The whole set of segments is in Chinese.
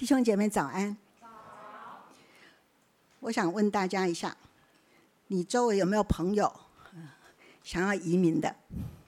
弟兄姐妹早安。我想问大家一下，你周围有没有朋友想要移民的？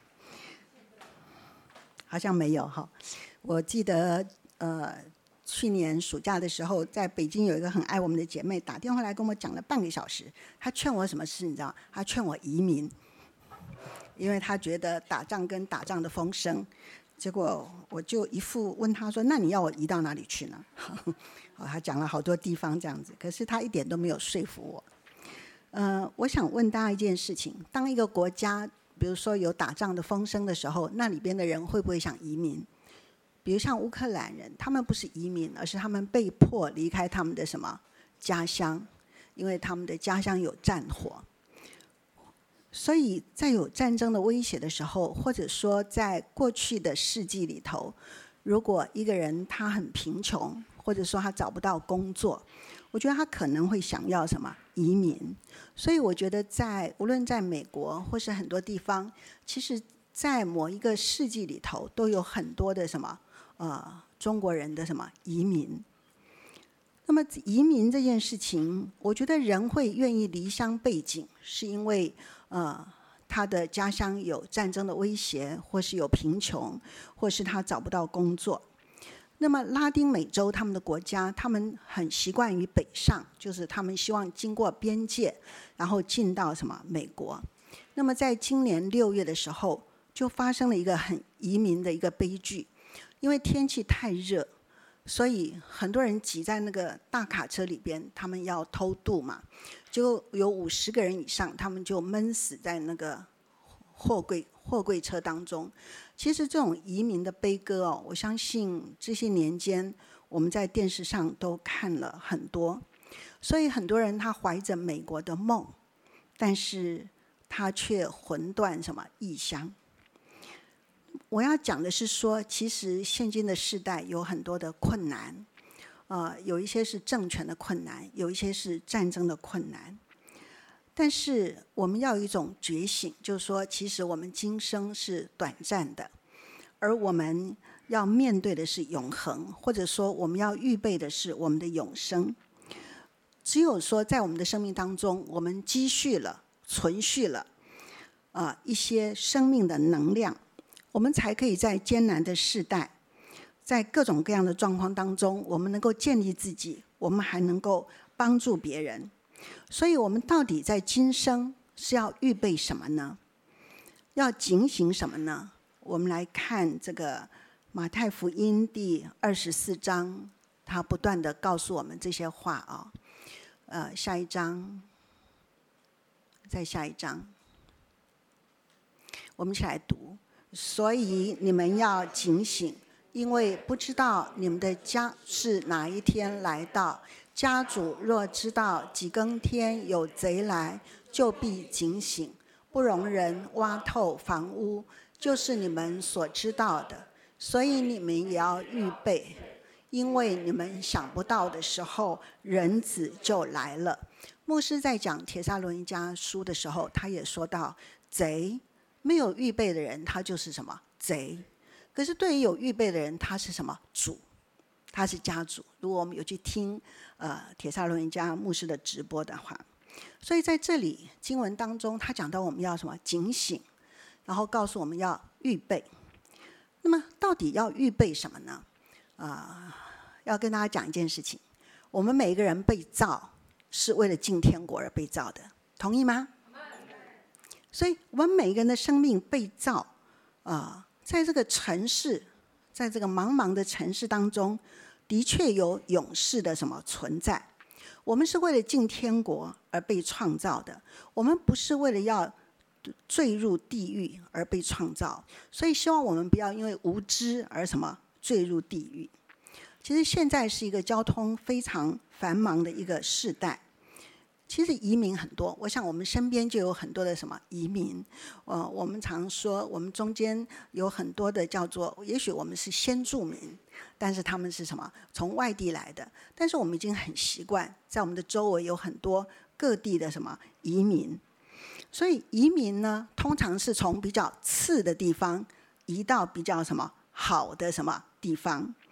好像没有哈。我记得去年暑假的时候，在北京有一个很爱我们的姐妹打电话来跟我讲了半个小时。她劝我什么事你知道？她劝我移民，因为她觉得打仗跟打仗的风声。结果我就一副问她说：“那你要我移到哪里去呢？”她讲了好多地方这样子，可是她一点都没有说服我。我想问大家一件事情：当一个国家，比如说有打仗的风声的时候，那里边的人会不会想移民？比如像乌克兰人，他们不是移民，而是他们被迫离开他们的什么家乡，因为他们的家乡有战火。所以在有战争的威胁的时候，或者说在过去的世纪里头，如果一个人他很贫穷，或者说他找不到工作，我觉得他可能会想要什么移民。所以我觉得无论在美国或是很多地方，其实在某一个世纪里头都有很多的什么中国人的什么移民。那么移民这件事情，我觉得人会愿意离乡背井，是因为他的家乡有战争的威胁，或是有贫穷，或是他找不到工作。那么拉丁美洲他们的国家，他们很习惯于北上，就是他们希望经过边界，然后进到什么美国。那么在今年6月的时候，就发生了一个很移民的一个悲剧，因为天气太热，所以很多人挤在那个大卡车里边，他们要偷渡嘛，就有50个人以上，他们就闷死在那个货柜车当中。其实这种移民的悲歌我相信这些年间我们在电视上都看了很多。所以很多人他怀着美国的梦，但是他却魂断什么异乡。我要讲的是说，其实现今的世代有很多的困难，有一些是政权的困难，有一些是战争的困难。但是我们要有一种觉醒，就是说其实我们今生是短暂的，而我们要面对的是永恒，或者说我们要预备的是我们的永生。只有说在我们的生命当中，我们积蓄了存续了一些生命的能量，我们才可以在艰难的世代，在各种各样的状况当中，我们能够建立自己，我们还能够帮助别人。所以我们到底在今生是要预备什么呢？要警醒什么呢？我们来看这个马太福音第24章，他不断地告诉我们这些话下一章，再下一章，我们一起来读。所以你们要警醒，因为不知道你们的家是哪一天来到。家主若知道几更天有贼来，就必警醒，不容人挖透房屋，就是你们所知道的。所以你们也要预备，因为你们想不到的时候，人子就来了。牧师在讲帖撒罗尼迦书的时候，他也说到，贼没有预备的人，他就是什么贼。可是对于有预备的人，他是什么主？他是家主。如果我们有去听帖撒罗尼迦牧师的直播的话，所以在这里经文当中，他讲到我们要什么警醒，然后告诉我们要预备。那么到底要预备什么呢？要跟大家讲一件事情，我们每一个人被造是为了进天国而被造的，同意吗？所以我们每一个人的生命被造在这个城市，在这个茫茫的城市当中，的确有勇士的什么存在。我们是为了进天国而被创造的，我们不是为了要坠入地狱而被创造。所以希望我们不要因为无知而什么坠入地狱。其实现在是一个交通非常繁忙的一个世代，其实移民很多，我想我们身边就有很多的什么移民。我们常说我们中间有很多的叫做，也许我们是先住民，但是他们是什么从外地来的，但是我们已经很习惯，在我们的周围有很多各地的什么移民。所以移民呢，通常是从比较次的地方移到比较什么好的什么地方。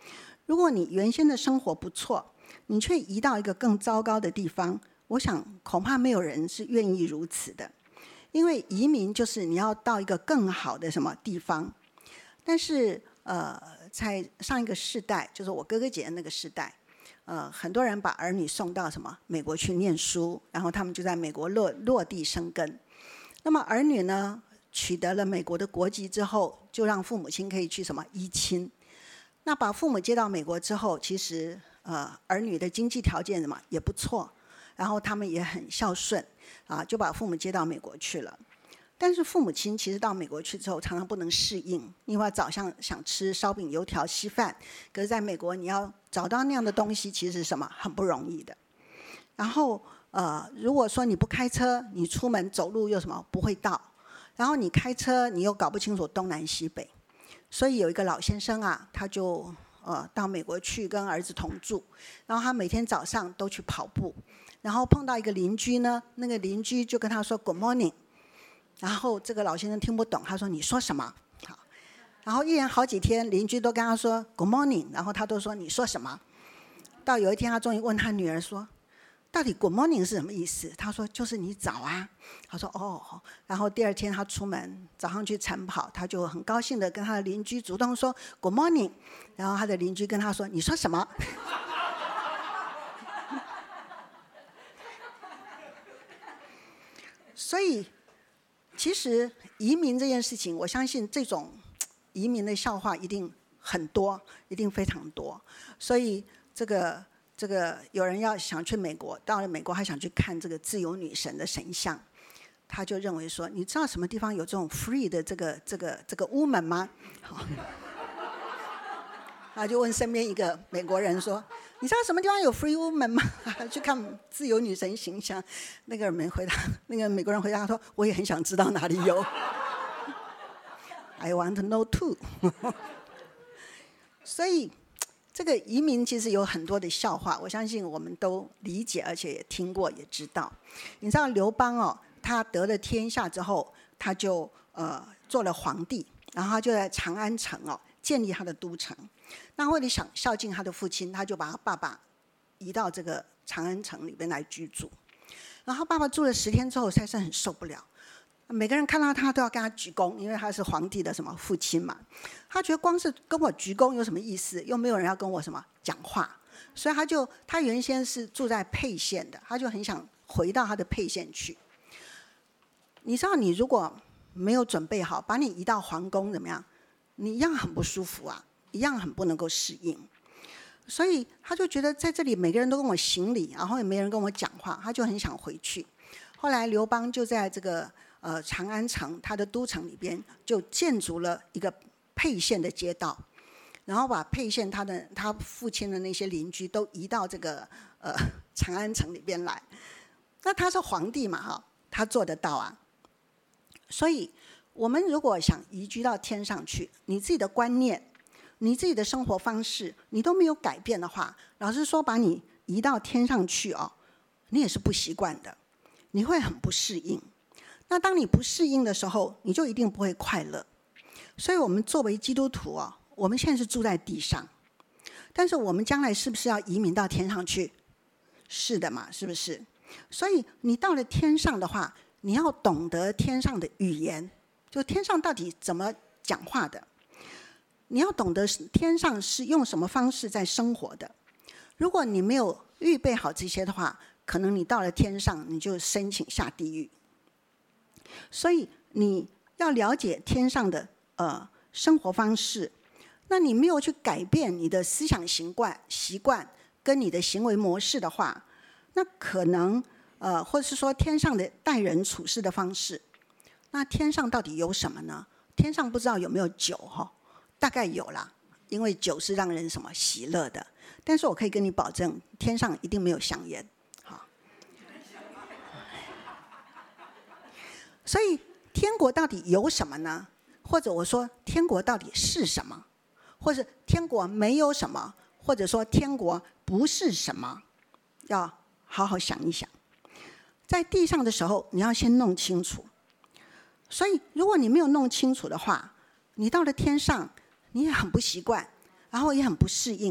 如果你原先的生活不错，你却移到一个更糟糕的地方，我想恐怕没有人是愿意如此的。因为移民就是你要到一个更好的什么地方。但是在上一个世代，就是我哥哥姐姐那个世代，很多人把儿女送到什么美国去念书，然后他们就在美国落地生根。那么儿女呢，取得了美国的国籍之后，就让父母亲可以去什么依亲。那把父母接到美国之后，其实儿女的经济条件什么也不错，然后他们也很孝顺就把父母接到美国去了。但是父母亲其实到美国去之后，常常不能适应，因为早上想吃烧饼油条稀饭，可是在美国你要找到那样的东西，其实是什么很不容易的。然后如果说你不开车，你出门走路又什么不会到，然后你开车你又搞不清楚东南西北。所以有一个老先生他就到美国去跟儿子同住，然后他每天早上都去跑步，然后碰到一个邻居呢，那个邻居就跟他说 Good morning， 然后这个老先生听不懂，他说你说什么？好，然后一连好几天邻居都跟他说 Good morning， 然后他都说你说什么？到有一天他终于问他女儿说，到底 Good morning 是什么意思？他说就是你早啊。他说哦，然后第二天他出门早上去晨跑，他就很高兴的跟他的邻居主动说 Good morning， 然后他的邻居跟他说你说什么？所以其实移民这件事情，我相信这种移民的笑话一定很多，一定非常多。所以这个有人要想去美国，到了美国还想去看这个自由女神的神像，他就认为说，你知道什么地方有这种 free 的这个 woman 吗？他就问身边一个美国人说，你知道什么地方有 free woman 吗？去看自由女神形象。那个美国人回答说，我也很想知道哪里有。I want to know too 。所以这个移民其实有很多的笑话，我相信我们都理解，而且也听过，也知道。你知道刘邦他得了天下之后，他就做了皇帝，然后他就在长安城建立他的都城。那为了想孝敬他的父亲，他就把他爸爸移到这个长安城里边来居住。然后爸爸住了10天之后，才是很受不了。每个人看到他都要跟他鞠躬，因为他是皇帝的什么父亲嘛。他觉得光是跟我鞠躬有什么意思？又没有人要跟我什么讲话，所以他原先是住在沛县的，他就很想回到他的沛县去。你知道，你如果没有准备好，把你移到皇宫怎么样？你一样很不舒服一样很不能够适应。所以他就觉得在这里每个人都跟我行礼，然后也没人跟我讲话，他就很想回去。后来刘邦就在这个长安城他的都城里边就建筑了一个沛县的街道，然后把沛县他父亲的那些邻居都移到这个长安城里边来。那他是皇帝嘛他做得到所以我们如果想移居到天上去，你自己的观念，你自己的生活方式，你都没有改变的话，老实说把你移到天上去你也是不习惯的，你会很不适应。那当你不适应的时候，你就一定不会快乐。所以我们作为基督徒我们现在是住在地上，但是我们将来是不是要移民到天上去？是的嘛，是不是？所以你到了天上的话，你要懂得天上的语言，就天上到底怎么讲话的，你要懂得天上是用什么方式在生活的。如果你没有预备好这些的话，可能你到了天上你就申请下地狱。所以你要了解天上的生活方式，那你没有去改变你的思想习惯跟你的行为模式的话，那可能或者是说天上的待人处事的方式，那天上到底有什么呢？天上不知道有没有酒大概有啦，因为酒是让人什么喜乐的。但是我可以跟你保证，天上一定没有香烟。所以天国到底有什么呢？或者我说天国到底是什么？或者天国没有什么？或者说天国不是什么？要好好想一想。在地上的时候，你要先弄清楚。所以如果你没有弄清楚的话，你到了天上，你也很不习惯，然后也很不适应，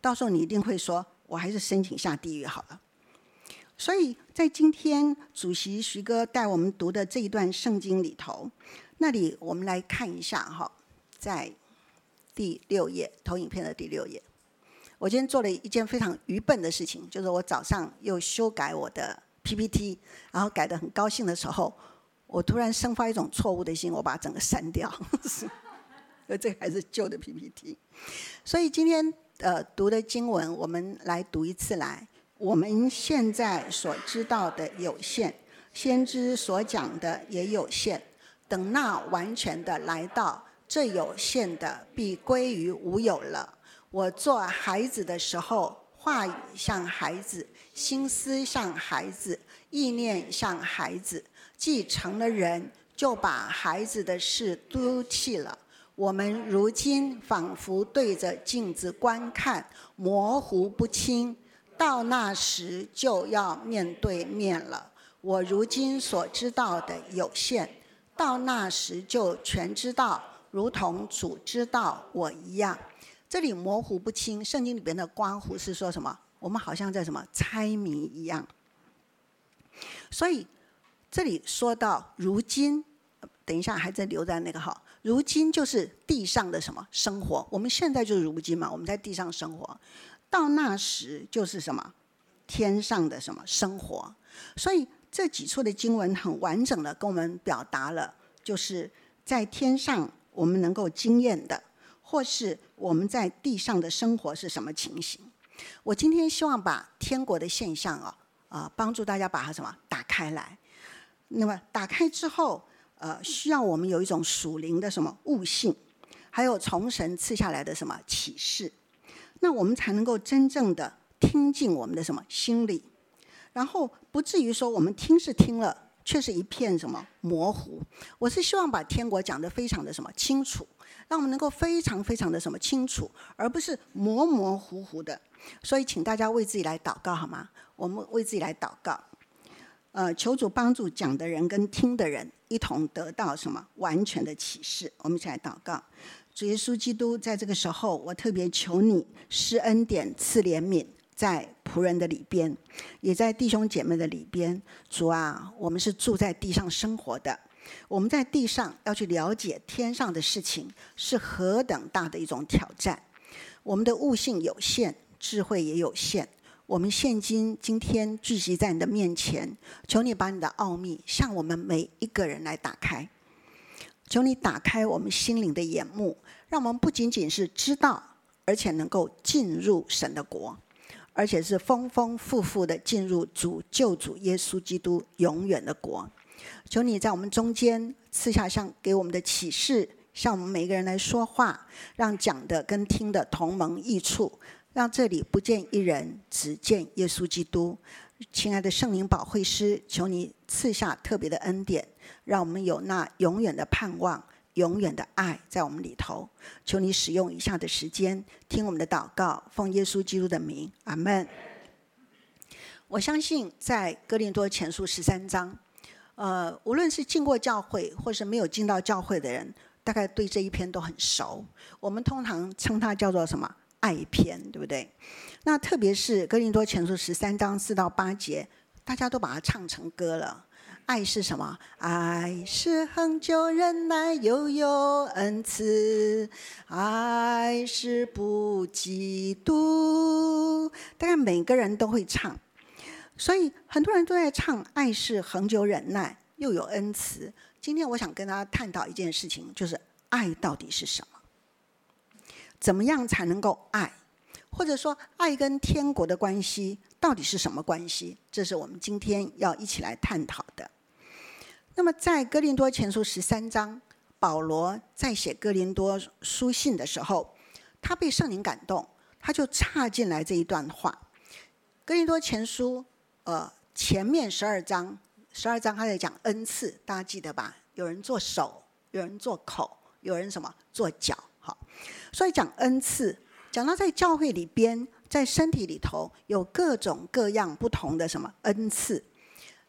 到时候你一定会说，我还是申请下地狱好了。所以在今天主席徐哥带我们读的这一段圣经里头，那里我们来看一下哈，在第6页，投影片的第6页。我今天做了一件非常愚笨的事情，就是我早上又修改我的 PPT， 然后改得很高兴的时候，我突然生发一种错误的心，我把整个删掉。这个还是旧的 PPT。所以今天读的经文，我们来读一次来。我们现在所知道的有限，先知所讲的也有限。等那完全的来到，这有限的必归于无有了。我做孩子的时候，话语像孩子，心思像孩子，意念像孩子。既成了人，就把孩子的事丢弃了。我们如今仿佛对着镜子观看，模糊不清。到那时就要面对面了。我如今所知道的有限，到那时就全知道，如同主知道我一样。这里模糊不清，圣经里边的刮胡是说什么？我们好像在什么猜谜一样。所以这里说到如今，等一下还在留在那个哈。如今就是地上的什么生活？我们现在就是如今嘛，我们在地上生活。到那时就是什么？天上的什么生活？所以这几处的经文很完整的跟我们表达了，就是在天上我们能够经验的，或是我们在地上的生活是什么情形。我今天希望把天国的现象帮助大家把它什么打开来。那么打开之后，需要我们有一种属灵的什么悟性，还有从神赐下来的什么启示。那我们才能够真正的听进我们的什么心里，然后不至于说我们听是听了，却是一片什么模糊。我是希望把天国讲得非常的什么清楚，让我们能够非常非常的什么清楚，而不是模模糊糊的。所以请大家为自己来祷告好吗？我们为自己来祷告，求主帮助讲的人跟听的人一同得到什么完全的启示。我们一起来祷告。主耶稣基督，在这个时候，我特别求你施恩典、赐怜悯，在仆人的里边，也在弟兄姐妹的里边。主啊，我们是住在地上生活的，我们在地上要去了解天上的事情，是何等大的一种挑战。我们的悟性有限，智慧也有限。我们现今天聚集在你的面前，求你把你的奥秘向我们每一个人来打开。求你打开我们心灵的眼目，让我们不仅仅是知道，而且能够进入神的国，而且是丰丰富富的进入救主耶稣基督永远的国。求你在我们中间赐下给我们的启示，向我们每一个人来说话，让讲的跟听的同盟益处，让这里不见一人，只见耶稣基督。亲爱的圣灵保惠师，求你赐下特别的恩典，让我们有那永远的盼望，永远的爱在我们里头。求你使用以下的时间听我们的祷告，奉耶稣基督的名，阿们。我相信在哥林多前书13章，无论是进过教会或是没有进到教会的人，大概对这一篇都很熟。我们通常称它叫做什么？爱篇，对不对？那特别是哥林多前书13章4到8节，大家都把它唱成歌了。爱是什么？爱是恒久忍耐，又有恩慈；爱是不嫉妒。大概每个人都会唱，所以很多人都在唱爱是恒久忍耐，又有恩慈。今天我想跟大家探讨一件事情，就是爱到底是什么？怎么样才能够爱？或者说爱跟天国的关系到底是什么关系？这是我们今天要一起来探讨的。那么在哥林多前书13章，保罗在写哥林多书信的时候，他被圣灵感动，他就插进来这一段话。哥林多前书前面12章他在讲恩赐，大家记得吧？有人做手，有人做口，有人什么做脚。好，所以讲恩赐，讲到在教会里边，在身体里头有各种各样不同的什么恩赐。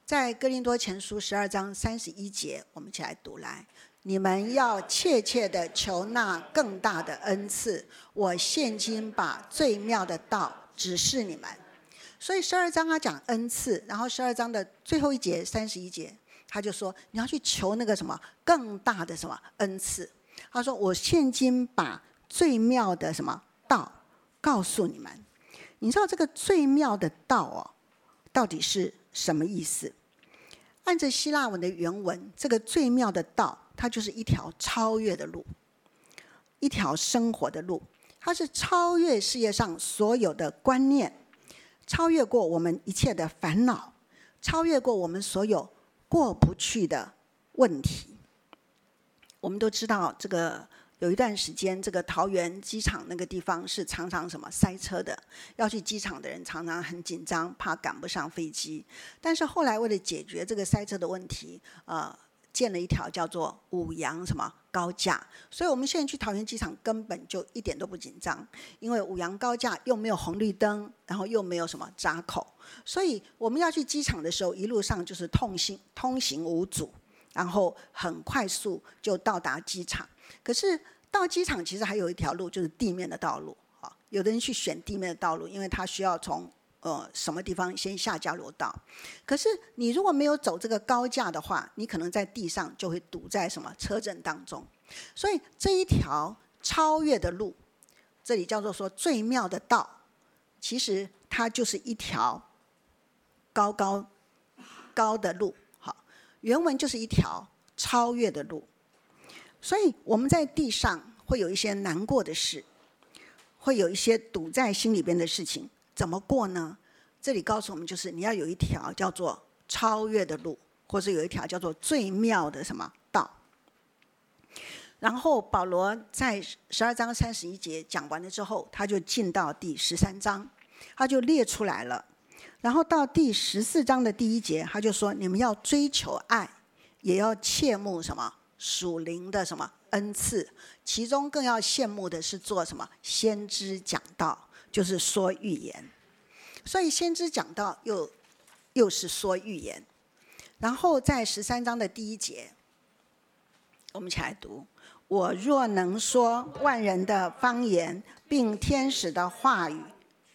在哥林多前书12章31节，我们一起来读来。你们要切切的求那更大的恩赐，我现今把最妙的道指示你们。所以12章他讲恩赐，然后12章的最后一节31节，他就说你要去求那个什么更大的什么恩赐。他说我现今把最妙的什么道告诉你们。你知道这个最妙的道哦，到底是什么意思？按照希腊文的原文，这个最妙的道，它就是一条超越的路，一条生活的路。它是超越世界上所有的观念，超越过我们一切的烦恼，超越过我们所有过不去的问题。我们都知道，这个有一段时间，这个桃园机场那个地方是常常什么塞车的，要去机场的人常常很紧张，怕赶不上飞机。但是后来为了解决这个塞车的问题，建了一条叫做五杨什么高架，所以我们现在去桃园机场根本就一点都不紧张，因为五杨高架又没有红绿灯，然后又没有什么闸口，所以我们要去机场的时候，一路上就是通行无阻，然后很快速就到达机场。可是到机场其实还有一条路，就是地面的道路。有的人去选地面的道路，因为他需要从什么地方先下交流道。可是你如果没有走这个高架的话，你可能在地上就会堵在什么车阵当中。所以这一条超越的路，这里叫做说最妙的道，其实它就是一条高的路。好，原文就是一条超越的路。所以我们在地上会有一些难过的事，会有一些堵在心里边的事情，怎么过呢？这里告诉我们，就是你要有一条叫做超越的路，或是有一条叫做最妙的什么道。然后保罗在12章31节讲完了之后，他就进到第13章，他就列出来了。然后到第14章的第1节，他就说你们要追求爱，也要切慕什么属灵的什么恩赐，其中更要羡慕的是做什么先知讲道，就是说预言。所以先知讲道又是说预言。然后在13章的第1节，我们一起来读：我若能说万人的方言，并天使的话语，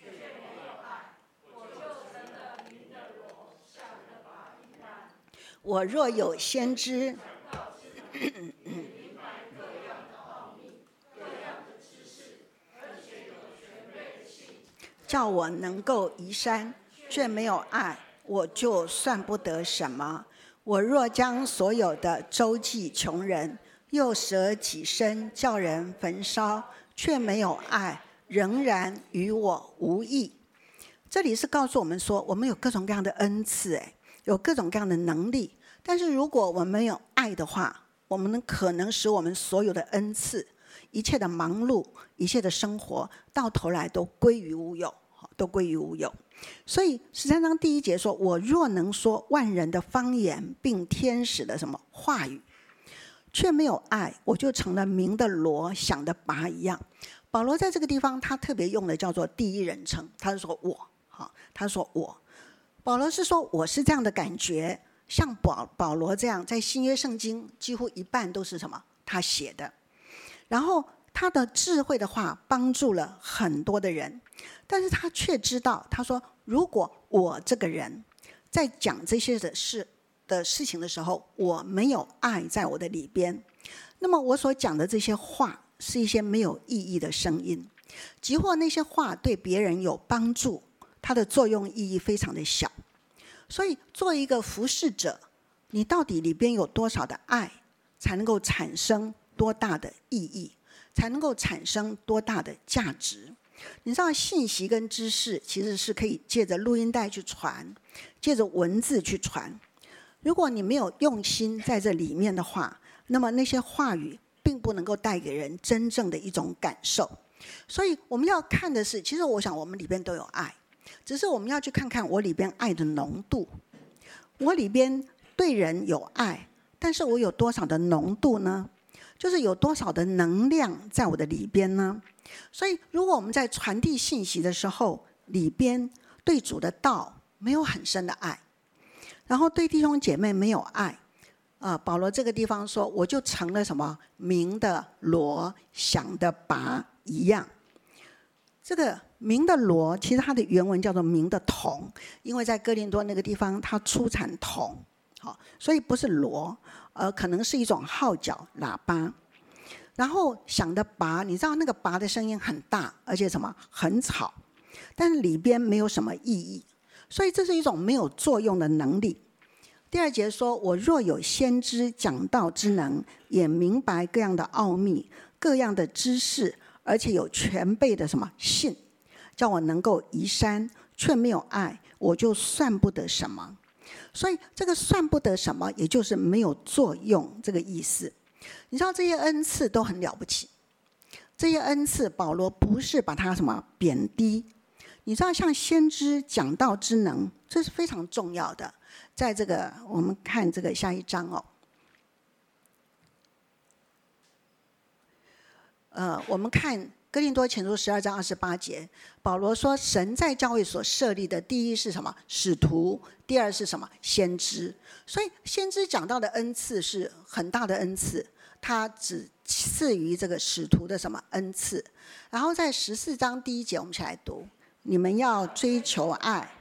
我若有先知叫我能够移山，却没有爱，我就算不得什么。我若将所有的周济穷人，又舍己身叫人焚烧，却没有爱，仍然与我无益。这里是告诉我们说，我们有各种各样的恩赐，有各种各样的能力，但是如果我们没有爱的话，我们可能使我们所有的恩赐，一切的忙碌，一切的生活，到头来都归于无有，都归于无有。所以13章第1节说，我若能说万人的方言，并天使的什么话语，却没有爱，我就成了鸣的锣，响的钹一样。保罗在这个地方他特别用的叫做第一人称，他是说我，他说我。保罗是说我是这样的感觉，像保罗这样，在新约圣经几乎一半都是什么他写的。然后他的智慧的话帮助了很多的人，但是他却知道，他说如果我这个人在讲这些的事情的时候，我没有爱在我的里边，那么我所讲的这些话是一些没有意义的声音，即或那些话对别人有帮助，它的作用意义非常的小。所以做一个服侍者，你到底里边有多少的爱，才能够产生多大的意义，才能够产生多大的价值。你知道信息跟知识其实是可以借着录音带去传，借着文字去传。如果你没有用心在这里面的话，那么那些话语并不能够带给人真正的一种感受。所以我们要看的是，其实我想我们里边都有爱，只是我们要去看看我里边爱的浓度。我里边对人有爱，但是我有多少的浓度呢？就是有多少的能量在我的里边呢？所以如果我们在传递信息的时候，里边对主的道没有很深的爱， 然后对弟兄姐妹没有爱，保罗这个地方说，我就成了什么鸣的锣，响的钹一样。这个鸣的锣，其实它的原文叫做鸣的铜，因为在哥林多那个地方，它出产铜，好，所以不是锣，可能是一种号角喇叭。然后响的钹，你知道那个钹的声音很大，而且什么很吵，但是里边没有什么意义，所以这是一种没有作用的能力。第二节说，我若有先知讲道之能，也明白各样的奥秘，各样的知识，而且有全备的什么信，叫我能够移山，却没有爱，我就算不得什么。所以这个算不得什么，也就是没有作用这个意思。你知道这些恩赐都很了不起，这些恩赐保罗不是把它什么贬低。你知道像先知讲道之能，这是非常重要的。在这个我们看这个下一章我们看哥林多前书12章28节，保罗说神在教会所设立的，第一是什么？使徒，第二是什么？先知。所以先知讲道的恩赐是很大的恩赐，它只次于这个使徒的什么恩赐。然后在14章第1节，我们一起来读，你们要追求爱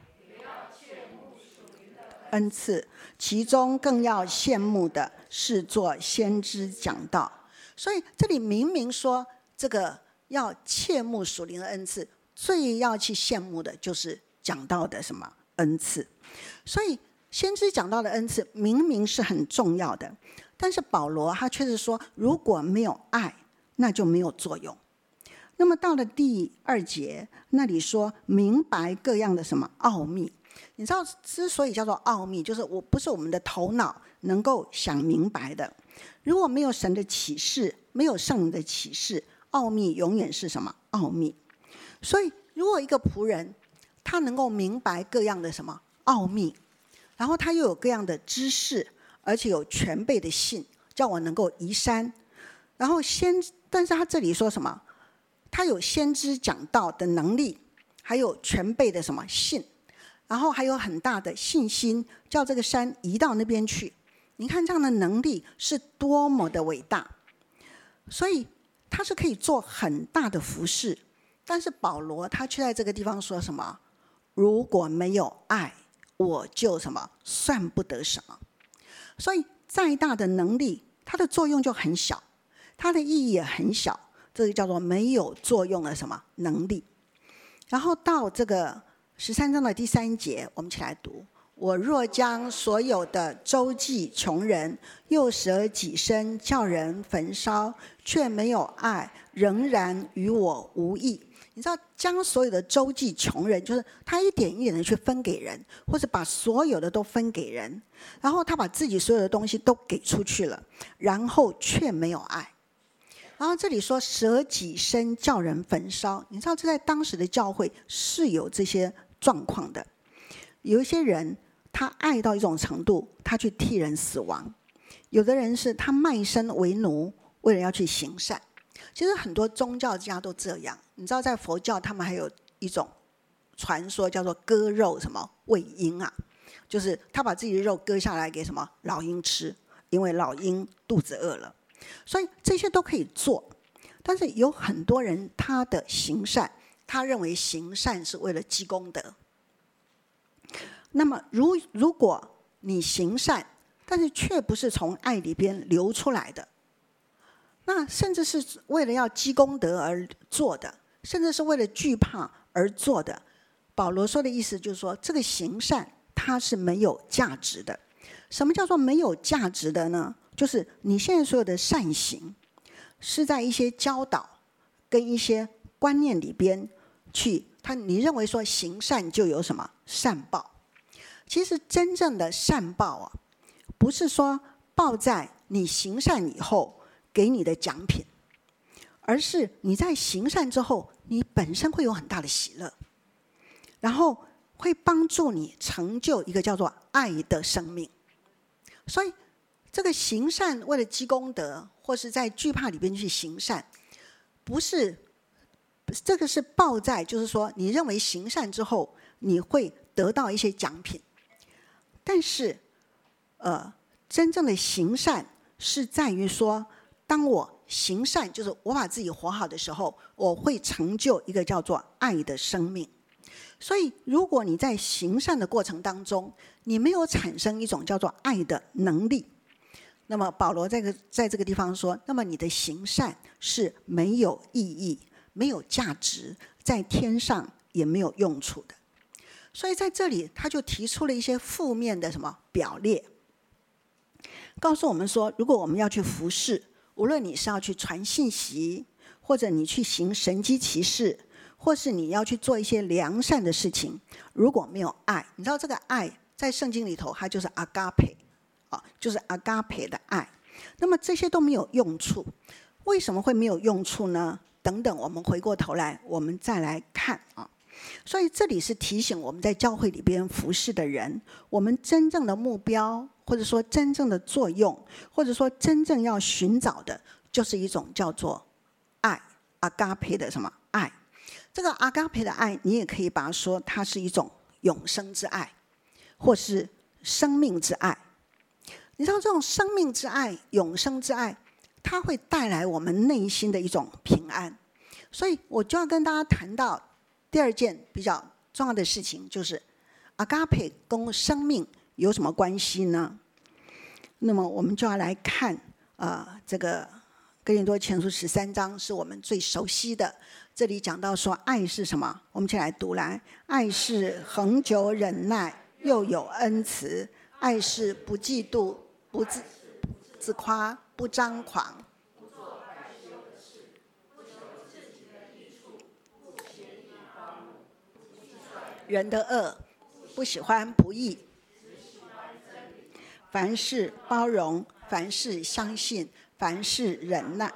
恩赐，其中更要羡慕的是做先知讲道。所以这里明明说，这个要切慕属灵的恩赐，最要去羡慕的就是讲道的什么恩赐。所以先知讲道的恩赐明明是很重要的，但是保罗他却是说，如果没有爱，那就没有作用。那么到了第2节那里说，明白各样的什么奥秘。你知道之所以叫做奥秘，就是不是我们的头脑能够想明白的。如果没有神的启示，没有圣灵的启示，奥秘永远是什么奥秘。所以如果一个仆人他能够明白各样的什么奥秘，然后他又有各样的知识，而且有全备的信，叫我能够移山。然后但是他这里说什么？他有先知讲道的能力，还有全备的什么信，然后还有很大的信心，叫这个山移到那边去。你看这样的能力是多么的伟大。所以他是可以做很大的服事，但是保罗他却在这个地方说什么？如果没有爱，我就什么算不得什么。所以再大的能力，它的作用就很小，它的意义也很小，这个叫做没有作用的什么能力。然后到这个13章的第3节，我们一起来读，我若将所有的周济穷人，又舍己身叫人焚烧，却没有爱，仍然与我无益。你知道将所有的周济穷人，就是他一点一点的去分给人，或者把所有的都分给人，然后他把自己所有的东西都给出去了，然后却没有爱。然后这里说舍己身叫人焚烧，你知道这在当时的教会是有这些状况的。有一些人他爱到一种程度，他去替人死亡；有的人是他卖身为奴，为了要去行善。其实很多宗教家都这样。你知道在佛教他们还有一种传说叫做割肉什么喂鹰啊，就是他把自己的肉割下来给什么老鹰吃，因为老鹰肚子饿了。所以这些都可以做，但是有很多人他的行善，他认为行善是为了积功德。那么如果你行善，但是却不是从爱里边流出来的，那甚至是为了要积功德而做的，甚至是为了惧怕而做的，保罗说的意思就是说，这个行善它是没有价值的。什么叫做没有价值的呢？就是你现在所有的善行是在一些教导跟一些观念里边去，你认为说行善就有什么善报。其实真正的善报不是说报在你行善以后给你的奖品，而是你在行善之后，你本身会有很大的喜乐，然后会帮助你成就一个叫做爱的生命。所以这个行善为了积功德，或是在惧怕里边去行善，不是这个是报在，就是说你认为行善之后你会得到一些奖品。 但是真正的行善是在于说，当我行善，就是我把自己活好的时候，我会成就一个叫做爱的生命。所以如果你在行善的过程当中，你没有产生一种叫做爱的能力，那么保罗在这个地方说，那么你的行善是没有意义、没有价值，在天上也没有用处的。所以在这里他就提出了一些负面的什么表列，告诉我们说，如果我们要去服侍，无论你是要去传信息，或者你去行神迹奇事，或是你要去做一些良善的事情，如果没有爱，你知道这个爱在圣经里头它就是阿嘎培，就是阿嘎培的爱，那么这些都没有用处。为什么会没有用处呢？等等，我们回过头来我们再来看啊。所以这里是提醒我们在教会里边服侍的人，我们真正的目标，或者说真正的作用，或者说真正要寻找的，就是一种叫做爱，阿嘎培的什么爱。这个阿嘎培的爱，你也可以把它说它是一种永生之爱，或是生命之爱。你知道这种生命之爱、永生之爱，它会带来我们内心的一种平安。所以我就要跟大家谈到第二件比较重要的事情，就是阿嘎培跟生命有什么关系呢？那么我们就要来看这个哥林多前书13章，是我们最熟悉的。这里讲到说爱是什么，我们一起来读来。爱是恒久忍耐，又有恩慈；爱是不嫉妒，不自夸，不张狂，人的恶，不喜欢不义，凡事包容，凡事相信，凡事忍耐，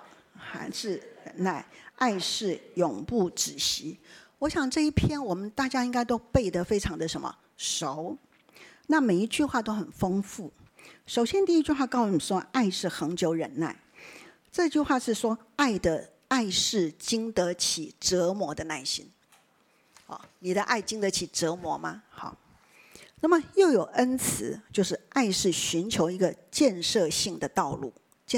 爱是永不止息。我想这一篇我们大家应该都背得非常的什么熟，那每一句话都很丰富。首先第一句话告诉我们说，爱是恒久忍耐。这句话是说爱是经得起折磨的耐心。你的爱经得起折磨吗？好，那么又有恩慈，就是爱是寻求一个建设性的道路。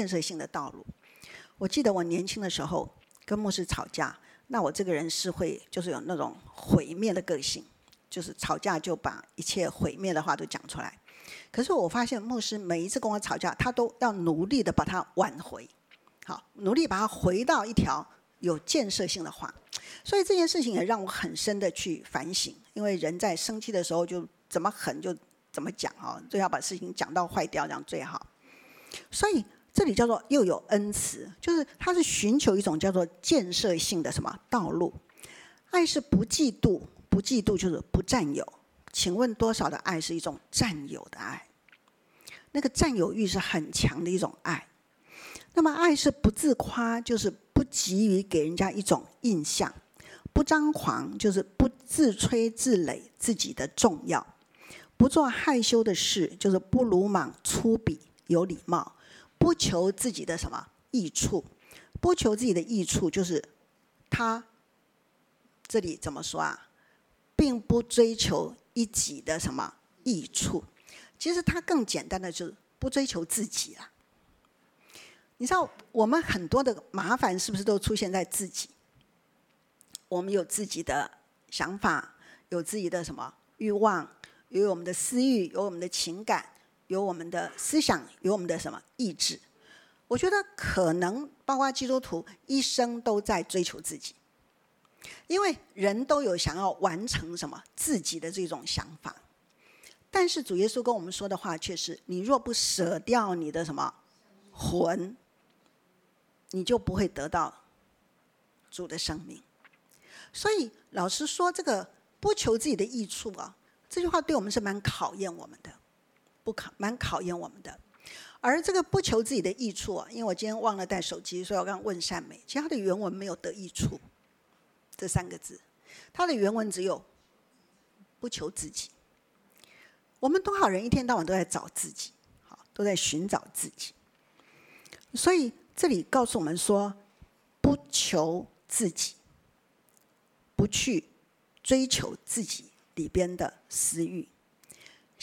我记得我年轻的时候跟牧师吵架，那我这个人是会就是有那种毁灭的个性，就是吵架就把一切毁灭的话都讲出来。可是我发现牧师每一次跟我吵架，他都要努力的把它挽回，好，努力把它回到一条有建设性的话。所以这件事情也让我很深的去反省，因为人在生气的时候就怎么狠就怎么讲，最好把事情讲到坏掉，这样最好。所以这里叫做又有恩慈，就是它是寻求一种叫做建设性的什么道路。爱是不嫉妒，不嫉妒就是不占有。请问多少的爱是一种占有的爱？那个占有欲是很强的一种爱。那么爱是不自夸，就是不急于给人家一种印象；不张狂，就是不自吹自擂自己的重要；不做害羞的事，就是不鲁莽粗鄙有礼貌；不求自己的什么益处，不求自己的益处就是他这里怎么说啊？并不追求一己的什么益处，其实他更简单的就是不追求自己啦。你知道我们很多的麻烦是不是都出现在自己？我们有自己的想法，有自己的什么欲望，有我们的私欲，有我们的情感，有我们的思想，有我们的什么意志。我觉得可能包括基督徒一生都在追求自己，因为人都有想要完成什么自己的这种想法。但是主耶稣跟我们说的话却是，你若不舍掉你的什么魂，你就不会得到主的生命。所以老实说，这个不求自己的益处这句话对我们是蛮考验我们的，蛮考验我们的。而这个不求自己的益处因为我今天忘了带手机，所以我刚刚问善美，其实它的原文没有得益处这3个字，它的原文只有不求自己。我们多少人一天到晚都在找自己，都在寻找自己。所以这里告诉我们说，不求自己，不去追求自己里边的私欲。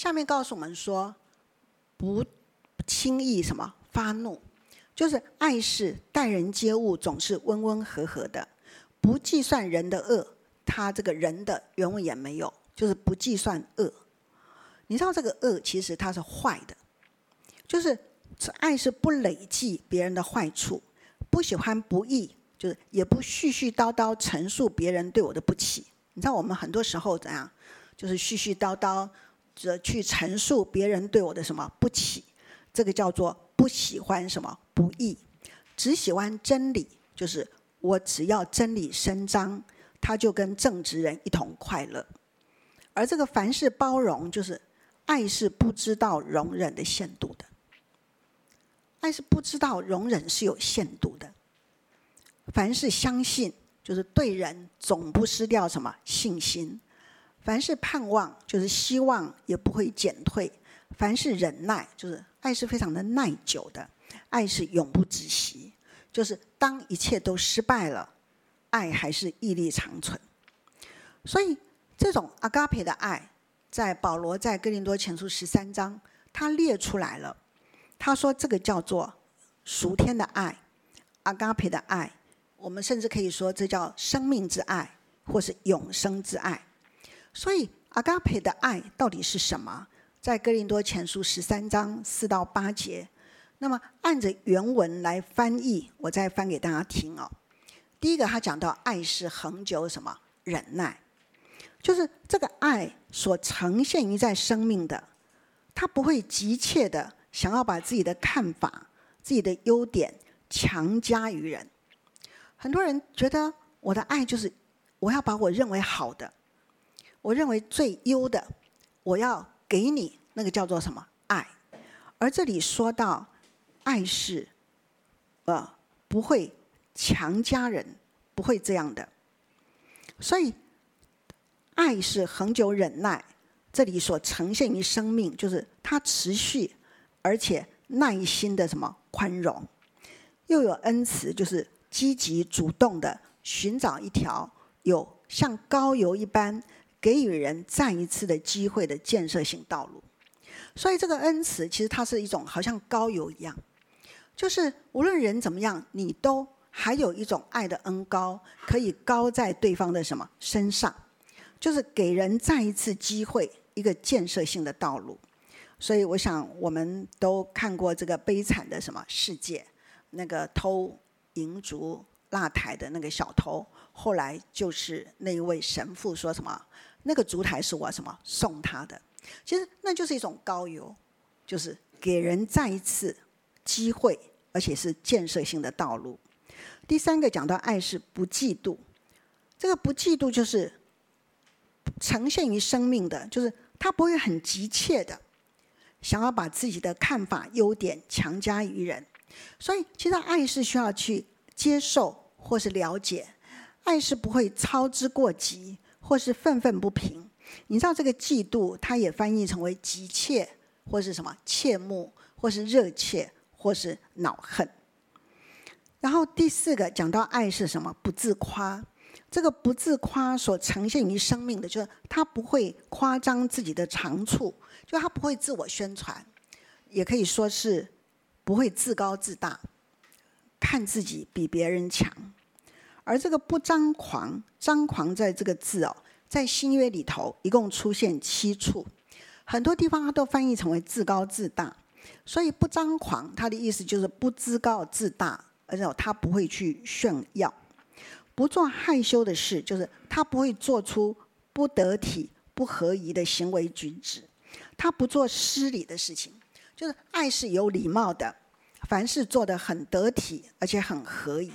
下面告诉我们说，不轻易什么发怒，就是爱是待人接物总是温温和和的，不计算人的恶。他这个人的原文也没有，就是不计算恶。你知道这个恶其实它是坏的，就是爱是不累计别人的坏处，不喜欢不义，就是也不絮絮叨叨陈述别人对我的不起。你知道我们很多时候怎样，就是絮絮叨叨去陈述别人对我的什么不起，这个叫做不喜欢什么不义，只喜欢真理，就是我只要真理伸张，他就跟正直人一同快乐。而这个凡事包容，就是爱是不知道容忍的限度的，爱是不知道容忍是有限度的。凡是相信，就是对人总不失掉什么信心；凡是盼望，就是希望也不会减退；凡是忍耐，就是爱是非常的耐久的，爱是永不止息，就是当一切都失败了，爱还是屹立长存。所以这种阿嘎培的爱，在保罗在哥林多前书13章他列出来了。他说这个叫做属天的爱，阿嘎培的爱，我们甚至可以说这叫生命之爱，或是永生之爱。所以阿嘎培的爱到底是什么？在哥林多前书13章4到8节，那么按着原文来翻译，我再翻给大家听哦。第一个他讲到爱是恒久什么忍耐，就是这个爱所呈现于在生命的，他不会急切的想要把自己的看法、自己的优点强加于人。很多人觉得我的爱就是我要把我认为好的，我认为最优的，我要给你，那个叫做什么爱。而这里说到爱是不会强加人，不会这样的。所以爱是恒久忍耐，这里所呈现于生命，就是它持续而且耐心的什么宽容，又有恩慈，就是积极主动的寻找一条有像膏油一般给予人再一次的机会的建设性道路。所以这个恩慈其实它是一种好像膏油一样，就是无论人怎么样，你都还有一种爱的恩膏可以膏在对方的什么身上，就是给人再一次机会，一个建设性的道路。所以我想我们都看过这个悲惨的什么世界，那个偷银烛蜡台的那个小偷，后来就是那一位神父说什么，那个烛台是我什么送他的。其实那就是一种膏油，就是给人再一次机会，而且是建设性的道路。第三个讲到爱是不嫉妒，这个不嫉妒就是呈现于生命的，就是他不会很急切的想要把自己的看法、优点强加于人。所以其实爱是需要去接受或是了解，爱是不会操之过急或是愤愤不平。你知道这个嫉妒它也翻译成为急切，或是什么切慕，或是热切，或是恼恨。然后第四个讲到爱是什么不自夸，这个不自夸所呈现于生命的，就是他不会夸张自己的长处，就他不会自我宣传，也可以说是不会自高自大，看自己比别人强。而这个不张狂，张狂在这个字在新约里头一共出现7处，很多地方它都翻译成为自高自大。所以不张狂，它的意思就是不自高自大，而且他不会去炫耀。不做害羞的事，就是他不会做出不得体、不合宜的行为举止，他不做失礼的事情，就是爱是有礼貌的，凡事做得很得体，而且很合宜。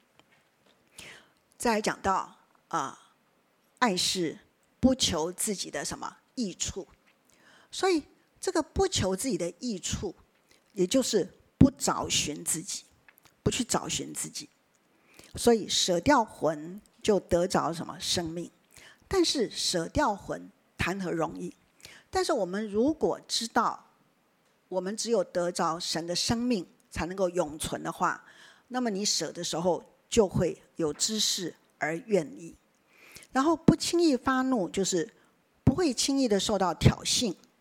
再来讲到爱是不求自己的什么益处，所以这个不求自己的益处，也就是不找寻自己，不去找寻自己。所以舍掉魂就得着什么生命，但是舍掉魂谈何容易？但是我们如果知道我们只有得着神的生命才能够永存的话，那么你舍的时候就会有知识而愿意。然后不轻易发怒，就是不会轻易的受到挑衅、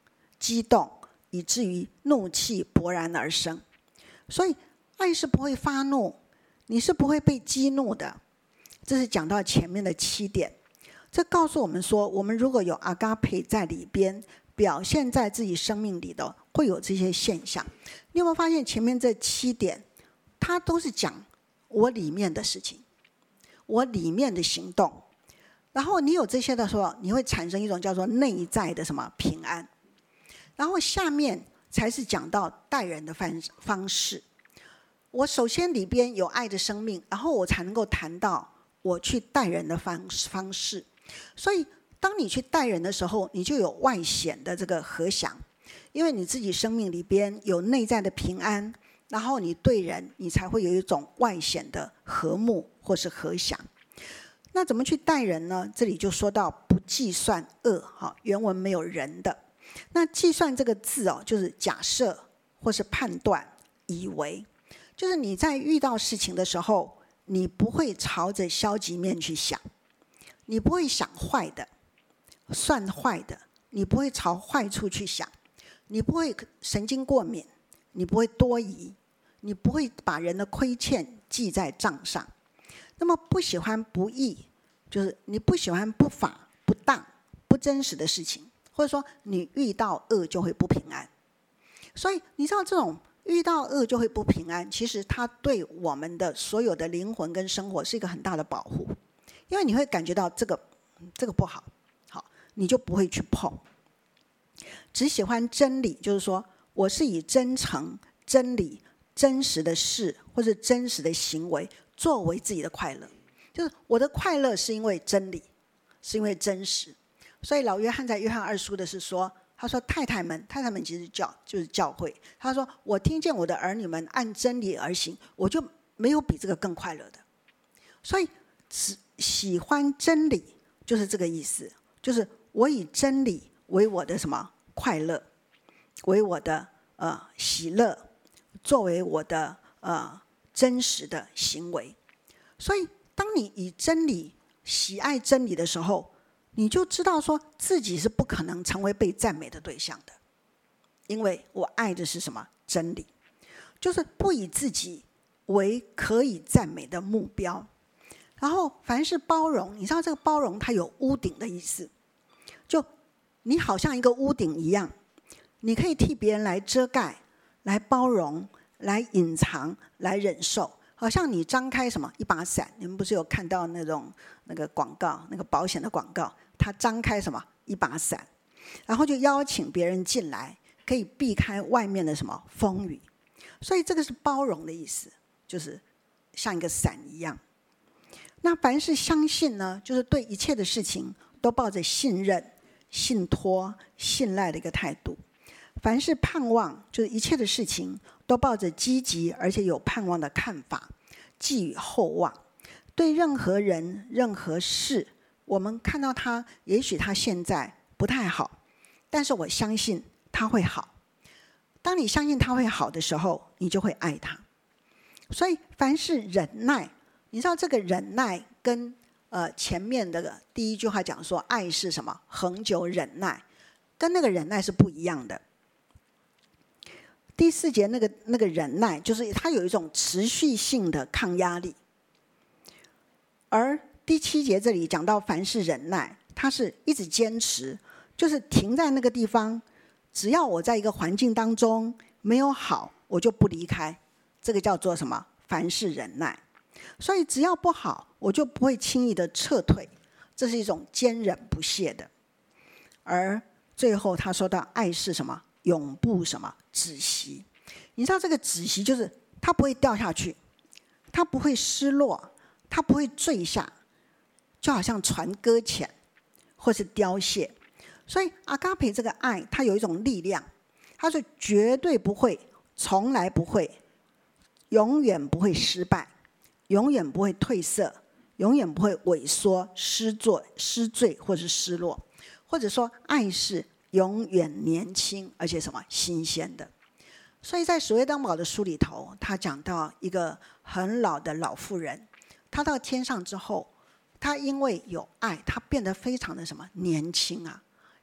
激动，以至于怒气勃然而生。所以爱是不会发怒，你是不会被激怒的。这是讲到前面的7点，这告诉我们说，我们如果有阿嘎培在里边，表现在自己生命里的，会有这些现象。你有没有发现前面这7点，它都是讲我里面的事情，我里面的行动。然后你有这些的时候，你会产生一种叫做内在的什么平安。然后下面才是讲到待人的方式。我首先里边有爱的生命，然后我才能够谈到我去待人的方式。所以当你去待人的时候，你就有外显的这个和祥，因为你自己生命里边有内在的平安，然后你对人，你才会有一种外显的和睦或是和祥。那怎么去待人呢？这里就说到不计算恶，原文没有人的。那计算这个字就是假设或是判断、以为，就是你在遇到事情的时候，你不会朝着消极面去想，你不会想坏的、算坏的，你不会朝坏处去想，你不会神经过敏，你不会多疑，你不会把人的亏欠记在账上。那么不喜欢不义，就是你不喜欢不法、不当、不真实的事情，或者说你遇到恶就会不平安。所以你知道这种遇到恶就会不平安，其实它对我们的所有的灵魂跟生活是一个很大的保护，因为你会感觉到这个不好，你就不会去碰。只喜欢真理，就是说我是以真诚、真理、真实的事或者真实的行为作为自己的快乐，就是我的快乐是因为真理，是因为真实。所以老约翰在约翰2书的是说，他说太太们其实就是教会，他说我听见我的儿女们按真理而行，我就没有比这个更快乐的。所以喜欢真理就是这个意思，就是我以真理为我的什么快乐，为我的喜乐，作为我的真实的行为。所以当你以真理喜爱真理的时候，你就知道说自己是不可能成为被赞美的对象的，因为我爱的是什么？真理，就是不以自己为可以赞美的目标。然后凡是包容，你知道这个包容它有屋顶的意思，就你好像一个屋顶一样，你可以替别人来遮盖，来包容，来隐藏，来忍受。好像你张开什么一把伞，你们不是有看到那个广告，那个保险的广告，他张开什么一把伞，然后就邀请别人进来，可以避开外面的什么风雨。所以这个是包容的意思，就是像一个伞一样。那凡是相信呢，就是对一切的事情都抱着信任、信托、信赖的一个态度。凡是盼望，就是一切的事情都抱着积极而且有盼望的看法，寄予厚望。对任何人、任何事，我们看到他，也许他现在不太好，但是我相信他会好。当你相信他会好的时候，你就会爱他。所以凡是忍耐，你知道这个忍耐跟前面的第一句话讲说爱是什么？恒久忍耐，跟那个忍耐是不一样的。第4节那个忍耐，就是它有一种持续性的抗压力。而第7节这里讲到凡是忍耐，它是一直坚持，就是停在那个地方，只要我在一个环境当中没有好，我就不离开。这个叫做什么？凡是忍耐。所以只要不好，我就不会轻易的撤退，这是一种坚忍不懈的。而最后他说到爱是什么？永不什么止息。你知道这个止息就是它不会掉下去，它不会失落，它不会坠下，就好像船搁浅或是凋谢。所以阿嘎培这个爱，它有一种力量，它是绝对不会，从来不会，永远不会失败，永远不会褪色，永远不会萎缩、失罪或是失落。或者说爱是永远年轻而且什么新鲜的。所以在史威登堡的书里头，他讲到一个很老的老妇人，她到天上之后，她因为有爱，她变得非常的什么年轻啊，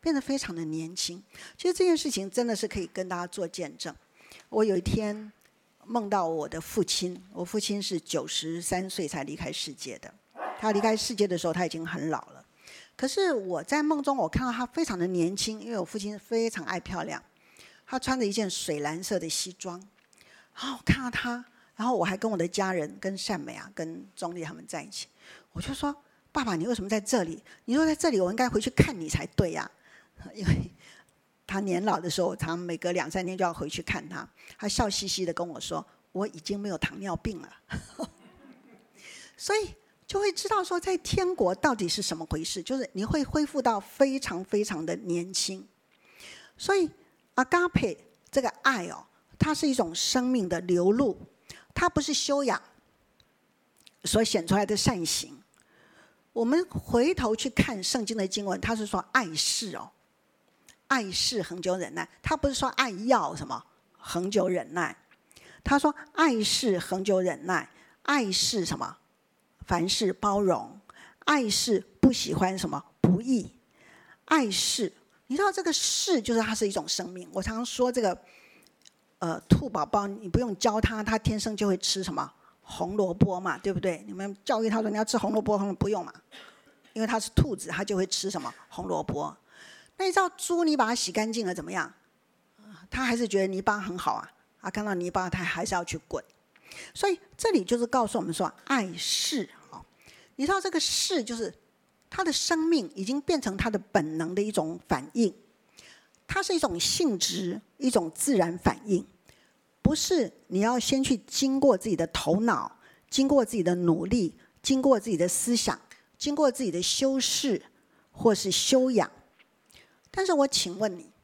变得非常的年轻。其实这件事情真的是可以跟大家做见证。我有一天梦到我的父亲，我父亲是93岁才离开世界的。他离开世界的时候，他已经很老了。可是我在梦中，我看到他非常的年轻，因为我父亲非常爱漂亮。他穿着一件水蓝色的西装，然后我看到他，然后我还跟我的家人，跟善美啊，跟钟丽他们在一起。我就说：“爸爸，你为什么在这里？你说在这里，我应该回去看你才对呀。”因为他年老的时候，我常每隔2、3天就要回去看他。他笑嘻嘻的跟我说：“我已经没有糖尿病了。”所以就会知道说，在天国到底是什么回事，就是你会恢复到非常非常的年轻。所以阿嘎佩这个爱哦，它是一种生命的流露，它不是修养所显出来的善行。我们回头去看圣经的经文，它是说爱是哦，爱是恒久忍耐，它不是说爱要什么恒久忍耐，他说爱是恒久忍耐，爱是什么？凡事包容，爱是不喜欢什么不义，爱是，你知道这个是就是它是一种生命。我常常说这个兔宝宝，你不用教它，它天生就会吃什么红萝卜嘛，对不对？你们教育它说你要吃红萝卜，不用嘛，因为它是兔子，它就会吃什么红萝卜。那你知道猪，你把它洗干净了怎么样？它还是觉得泥巴很好啊，看到泥巴它还是要去滚。所以这里就是告诉我们说，爱是哦，你知道这个是就是他的生命已经变成他的本能的一种反应，它是一种性质，一种自然反应，不是你要先去经过自己的头脑，经过自己的努力，经过自己的思想，经过自己的修饰或是修养。但是我请问你，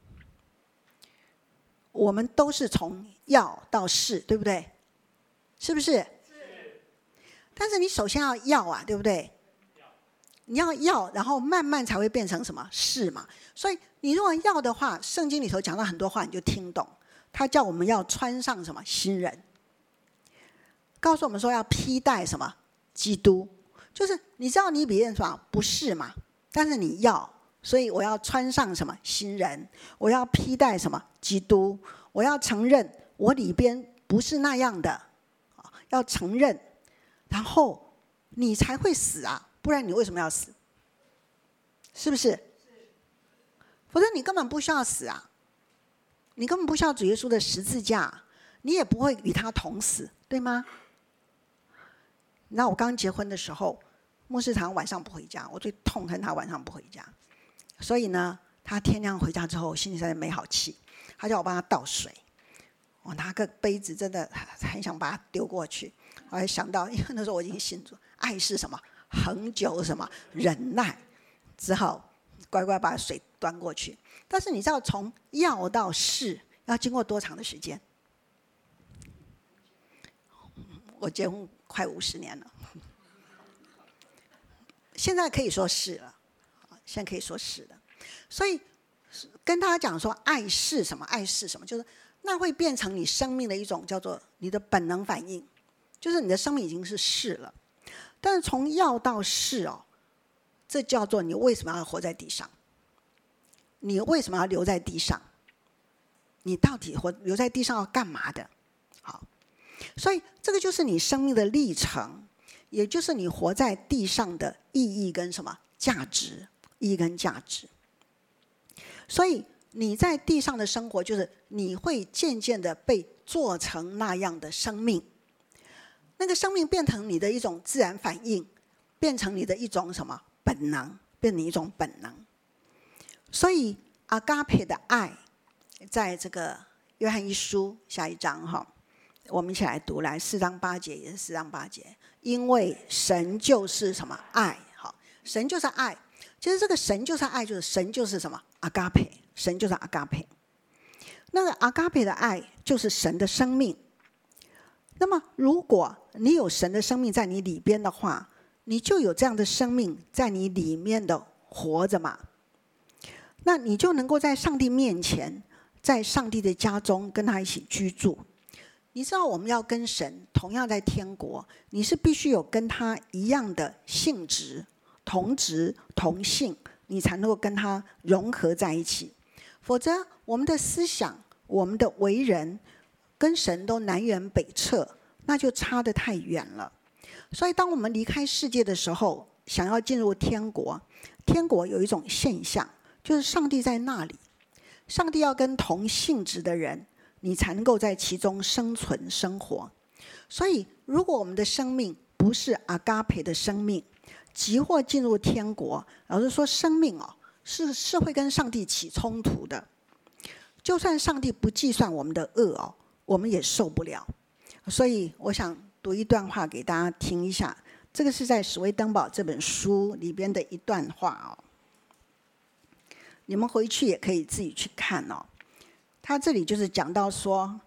我们都是从要到是，对不对？是不是？是。但是你首先要啊，对不对？你要，然后慢慢才会变成什么是嘛。所以你如果要的话，圣经里头讲到很多话你就听懂。他叫我们要穿上什么新人，告诉我们说要披戴什么基督，就是你知道你里面什么不是嘛，但是你要，所以我要穿上什么新人，我要披戴什么基督，我要承认我里边不是那样的，要承认，然后你才会死啊，不然你为什么要死？是不是？否则你根本不需要死啊，你根本不需要主耶稣的十字架，你也不会与他同死，对吗？那我刚结婚的时候，牧师常晚上不回家，我最痛恨他晚上不回家。所以呢，他天亮回家之后，心里实在没好气，他叫我帮他倒水。我拿个杯子，真的很想把它丢过去。我还想到，因为那时候我已经信主，爱是什么？恒久什么？忍耐，只好乖乖把水端过去。但是你知道，从要到是要经过多长的时间？我结婚快50年了，现在可以说是了，现在可以说是了。所以跟大家讲说，爱是什么？爱是什么？就是那会变成你生命的一种叫做你的本能反应，就是你的生命已经是是了。但是从要到是哦，这叫做你为什么要活在地上？你为什么要留在地上？你到底留在地上要干嘛的？好，所以这个就是你生命的历程，也就是你活在地上的意义跟什么价值？意义跟价值。所以你在地上的生活，就是你会渐渐的被做成那样的生命，那个生命变成你的一种自然反应，变成你的一种什么本能，变成一种本能。所以阿嘎培的爱，在这个约翰一书下一章哈，我们一起来读，来4章8节，也是4章8节。因为神就是什么爱，好，神就是爱。其实这个神就是爱，就是神就是什么阿嘎培，神就是阿嘎培。那个阿嘎培的爱就是神的生命。那么如果你有神的生命在你里边的话，你就有这样的生命在你里面的活着嘛。那你就能够在上帝面前，在上帝的家中跟他一起居住。你知道我们要跟神同样在天国，你是必须有跟他一样的性质，同质同性你才能够跟他融合在一起。否则我们的思想、我们的为人跟神都南辕北辙，那就差得太远了。所以当我们离开世界的时候，想要进入天国，天国有一种现象，就是上帝在那里，上帝要跟同性质的人，你才能够在其中生存生活。所以如果我们的生命不是阿嘎培的生命，即或进入天国，老实说生命是会跟上帝起冲突的。就算上帝不计算我们的恶我们也受不了。所以我想读一段话给大家听一下，这个是在史威登堡这本书里边的一段话你们回去也可以自己去看他这里就是讲到说，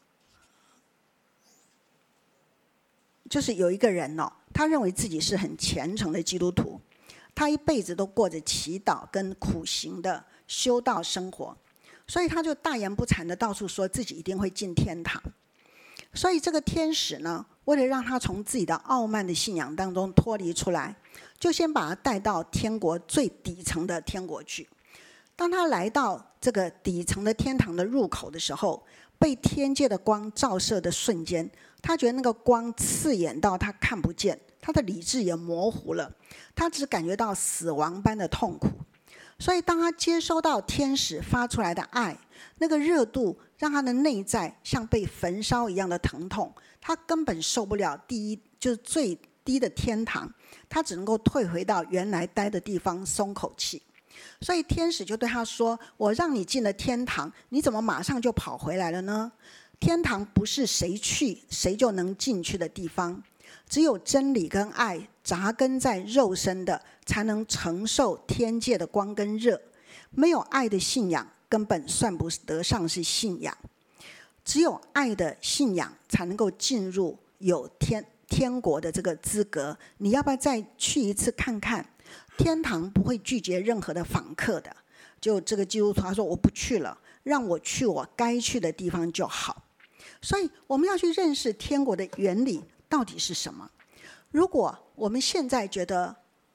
就是有一个人他认为自己是很虔诚的基督徒，他一辈子都过着祈祷跟苦行的修道生活，所以他就大言不惭的到处说自己一定会进天堂。所以这个天使呢，为了让他从自己的傲慢的信仰当中脱离出来，就先把他带到天国最底层的天国去。当他来到这个底层的天堂的入口的时候，被天界的光照射的瞬间，他觉得那个光刺眼到他看不见，他的理智也模糊了，他只感觉到死亡般的痛苦。所以当他接收到天使发出来的爱，那个热度让他的内在像被焚烧一样的疼痛，他根本受不了就是最低的天堂，他只能够退回到原来待的地方松口气。所以天使就对他说，我让你进了天堂，你怎么马上就跑回来了呢？天堂不是谁去谁就能进去的地方，只有真理跟爱扎根在肉身的，才能承受天界的光跟热。没有爱的信仰根本算不得上是信仰，只有爱的信仰才能够进入有天国的这个资格。你要不要再去一次看看？天堂不会拒绝任何的访客的。就这个基督徒他说，我不去了，让我去我该去的地方就好。所以我们要去认识天国的原理到底是什么。如果我们现在觉得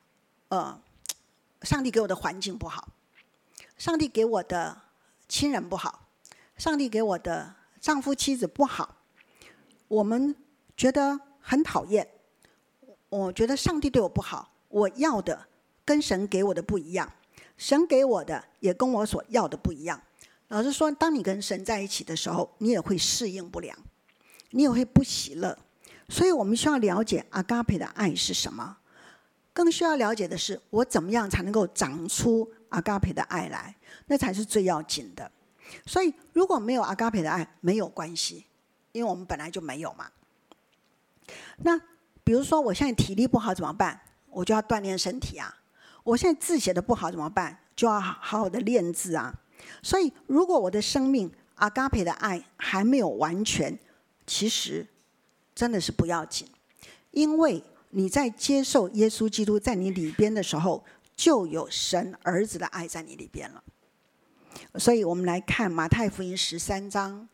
上帝给我的环境不好，上帝给我的亲人不好，上帝给我的丈夫妻子不好，我们觉得很讨厌，我觉得上帝对我不好，我要的跟神给我的不一样，神给我的也跟我所要的不一样。老实说，当你跟神在一起的时候，你也会适应不良，你也会不喜乐。所以我们需要了解阿嘎培的爱是什么，更需要了解的是，我怎么样才能够长出阿嘎培的爱来，那才是最要紧的。所以如果没有阿嘎培的爱没有关系，因为我们本来就没有嘛。那比如说我现在体力不好怎么办？我就要锻炼身体啊。我现在字写的不好怎么办？就要好好的练字啊。所以如果我的生命阿嘎培的爱还没有完全，其实真的是不要紧，因为你在接受耶稣基督在你里边的时候，就有神儿子的爱在你里边了。所以我们来看马太福音13章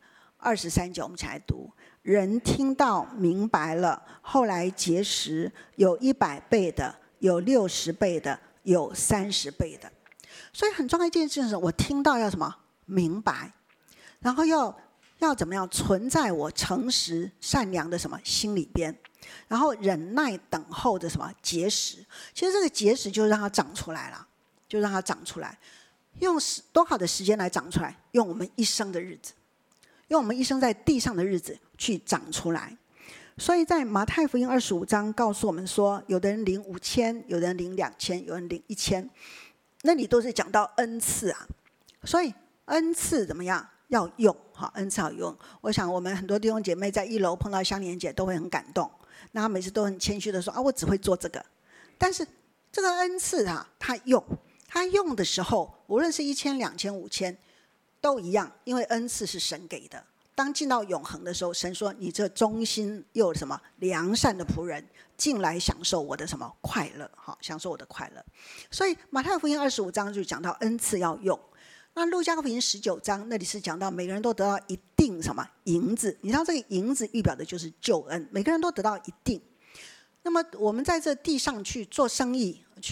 23节，我们一起来读。人听到明白了，后来结识，有100倍的，有60倍的，有30倍的。所以很重要一件事是，我听到要什么？明白，然后要怎么样存在我诚实善良的什么心里边，然后忍耐等候的什么结实。其实这个结实就让它长出来了，就让它长出来。用多少的时间来长出来？用我们一生的日子，用我们一生在地上的日子去长出来。所以在马太福音25章告诉我们说，有的人领5000，有的人领2000，有人领1000，那里都是讲到恩赐啊。所以恩赐怎么样？要用，恩赐要用。我想我们很多弟兄姐妹在1楼碰到香莲姐都会很感动，那她每次都很谦虚的说，我只会做这个。但是这个恩赐她用的时候，无论是1000、2000、5000都一样，因为恩赐是神给的。当进到永恒的时候，神说，你这忠心又什么良善的仆人，进来享受我的什么快乐，享受我的快乐。所以马太福音25章就讲到恩赐要用。那路加福音19章那里是讲到每个人都得到一定什么银子，你知道这个银子预表的就是救恩，每个人都得到一定。那么我们在这地上去做生意，去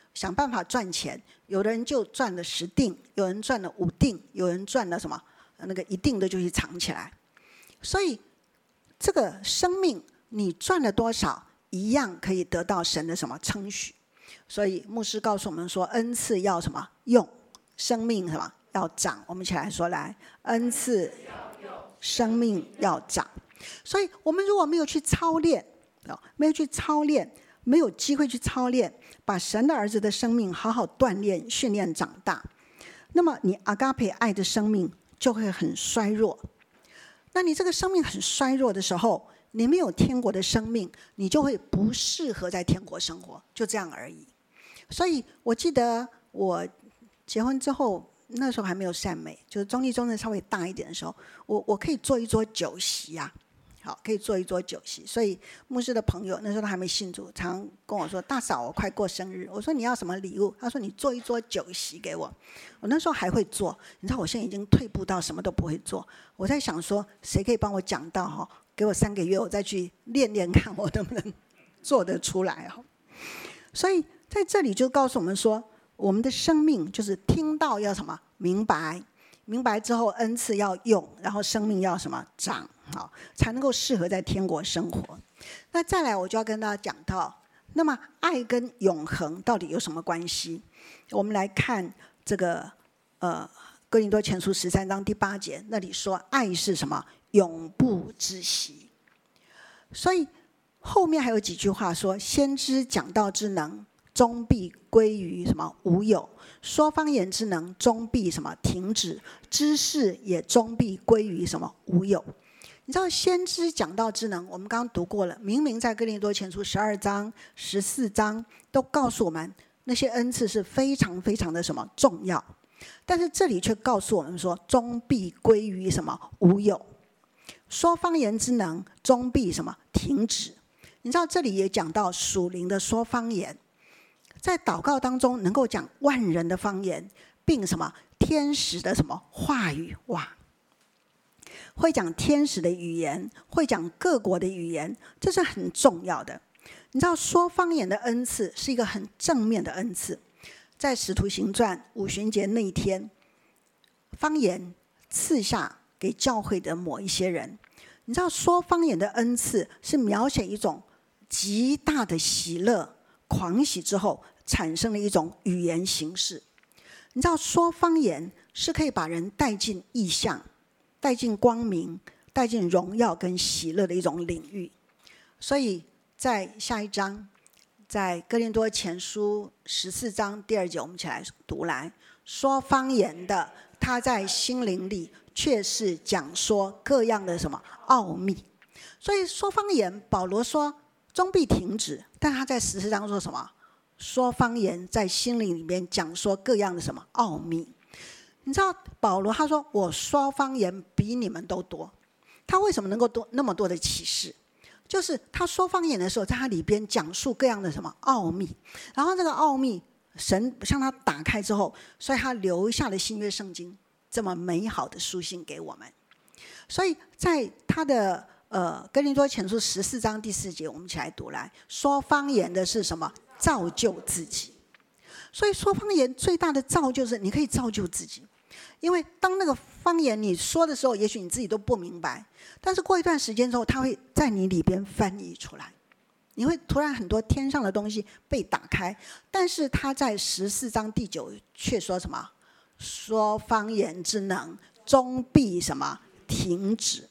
想办法赚钱，有的人就赚了10锭，有人赚了5锭，有人赚了什么那个1锭的就去藏起来。所以这个生命你赚了多少，一样可以得到神的什么称许。所以牧师告诉我们说，恩赐要什么用，生命什么要长。我们一起来说，来，恩赐生命要长。所以我们如果没有去操练，没有去操练，没有机会去操练，把神的儿子的生命好好锻炼训练长大，那么你阿嘎培爱的生命就会很衰弱。那你这个生命很衰弱的时候，你没有天国的生命，你就会不适合在天国生活，就这样而已。所以我记得我结婚之后，那时候还没有善美，就是中立中正稍微大一点的时候，我可以做一桌酒席啊，好，可以做一桌酒席。所以牧师的朋友那时候他还没信主，常跟我说：“大嫂，我快过生日。”我说：“你要什么礼物？”他说：“你做一桌酒席给我。”我那时候还会做，你知道我现在已经退步到什么都不会做。我在想说，谁可以帮我讲道给我3个月，我再去练练看我能不能做得出来。所以在这里就告诉我们说，我们的生命就是听到要什么明白，明白之后恩赐要用，然后生命要什么长，才能够适合在天国生活。那再来我就要跟大家讲到，那么爱跟永恒到底有什么关系？我们来看这个哥林多前书13章第8节，那里说爱是什么？永不止息。所以后面还有几句话说，先知讲道之能终必归于什么无有，说方言之能终必什么停止，知识也终必归于什么无有。你知道先知讲道之能，我们刚刚读过了，明明在哥林多前书12章14章都告诉我们，那些恩赐是非常非常的什么重要，但是这里却告诉我们说，终必归于什么无有，说方言之能终必什么停止。你知道这里也讲到属灵的说方言，在祷告当中能够讲万人的方言，并什么天使的什么话语，哇，会讲天使的语言，会讲各国的语言，这是很重要的。你知道说方言的恩赐是一个很正面的恩赐，在使徒行传五旬节那一天，方言赐下给教会的某一些人。你知道说方言的恩赐是描写一种极大的喜乐狂喜之后产生的一种语言形式。你知道说方言是可以把人带进异象，带进光明，带进荣耀跟喜乐的一种领域。所以在下一章，在哥林多前书14章第2节，我们一起来读来，说方言的他在心灵里却是讲说各样的什么奥秘。所以说方言，保罗说终必停止，但他在14章说什么？说方言在心灵里面讲说各样的什么奥秘。你知道保罗他说我说方言比你们都多，他为什么能够多那么多的启示？就是他说方言的时候，在他里边讲述各样的什么奥秘，然后这个奥秘神向他打开之后，所以他留下了新约圣经这么美好的书信给我们。所以在他的哥林多前书14章第4节，我们一起来读来，说方言的是什么？造就自己。所以说方言最大的造就是你可以造就自己，因为当那个方言你说的时候，也许你自己都不明白，但是过一段时间之后，它会在你里边翻译出来，你会突然很多天上的东西被打开。但是他在14章第9却说什么？说方言之能终必什么停止，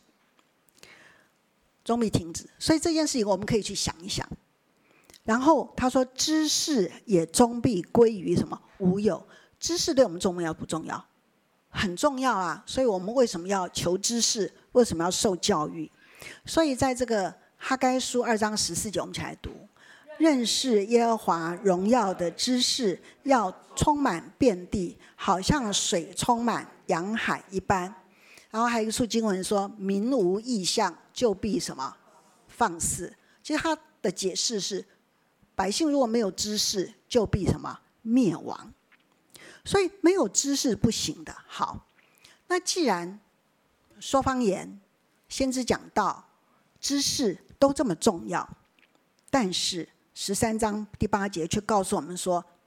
终必停止。所以这件事情我们可以去想一想。然后他说知识也终必归于什么无有。知识对我们重要不重要？很重要啊。所以我们为什么要求知识？为什么要受教育？所以在这个哈该书2章14节，我们一起来读，认识耶和华荣耀的知识要充满遍地，好像水充满洋海一般。然后还有一处经文说，民无异象就必什么放肆。其实他的解释是，百姓如果没有知识，就必什么灭亡。所以没有知识不行的。好，那既然说方言、先知讲道、知识都这么重要，但是13章第8节却告诉我们说，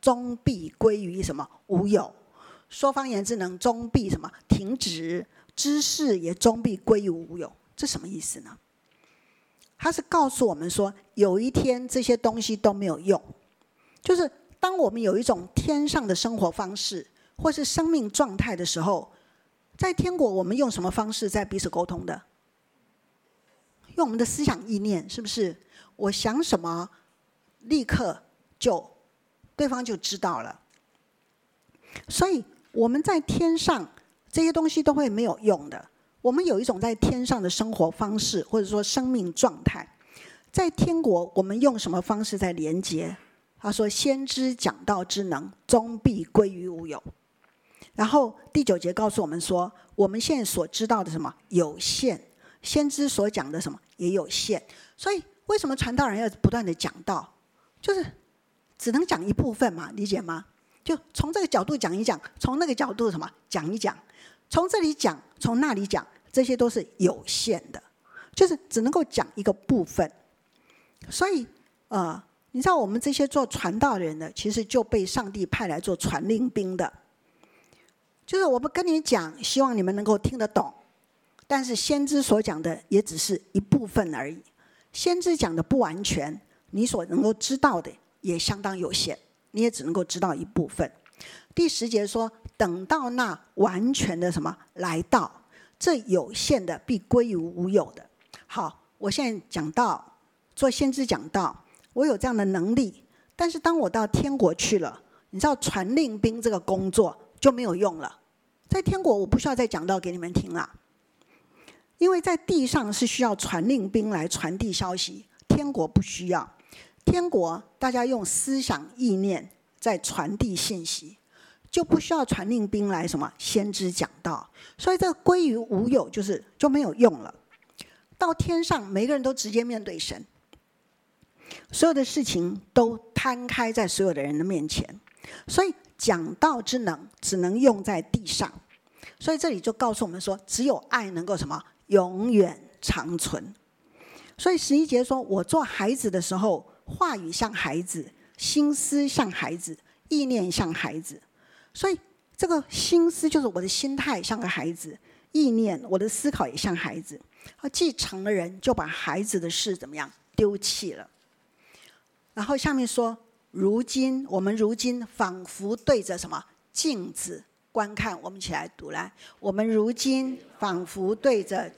终必归于什么？无有。说方言之能终必什么？停止。知识也终必归于无有。这什么意思呢？他是告诉我们说，有一天这些东西都没有用，就是当我们有一种天上的生活方式或是生命状态的时候，在天国我们用什么方式在彼此沟通的？用我们的思想意念，是不是？我想什么，立刻对方就知道了。所以我们在天上这些东西都会没有用的。我们有一种在天上的生活方式，或者说生命状态。在天国我们用什么方式在连接？他说先知讲道之能终必归于无有。然后第9节告诉我们说，我们现在所知道的什么有限，先知所讲的什么也有限。所以为什么传道人要不断的讲道？就是只能讲一部分嘛，理解吗？就从这个角度讲一讲，从那个角度什么讲一讲，从这里讲，从那里讲，这些都是有限的，就是只能够讲一个部分。所以你知道我们这些做传道人的，其实就被上帝派来做传令兵的。就是我们跟你讲，希望你们能够听得懂，但是先知所讲的也只是一部分而已。先知讲的不完全，你所能够知道的也相当有限，你也只能够知道一部分。第10节说，等到那完全的什么来到，这有限的必归于无有的。好，我现在讲道，做先知讲道，我有这样的能力，但是当我到天国去了，你知道传令兵这个工作就没有用了。在天国我不需要再讲道给你们听了，因为在地上是需要传令兵来传递消息，天国不需要。天国大家用思想意念在传递信息，就不需要传令兵来什么先知讲道，所以这个归于无有，就没有用了。到天上每个人都直接面对神，所有的事情都摊开在所有的人的面前，所以讲道之能只能用在地上。所以这里就告诉我们说，只有爱能够什么永远长存。所以11节说，我做孩子的时候，话语像孩子，心思像孩子，意念像孩子。所以这个心思就是我的心态像个孩子，意念我的思考也像孩子。既成了人，就把孩子的事怎么样丢弃了。然后下面说，我们如今仿佛对着什么镜子观看。我们一起来读来，我们如今仿佛对着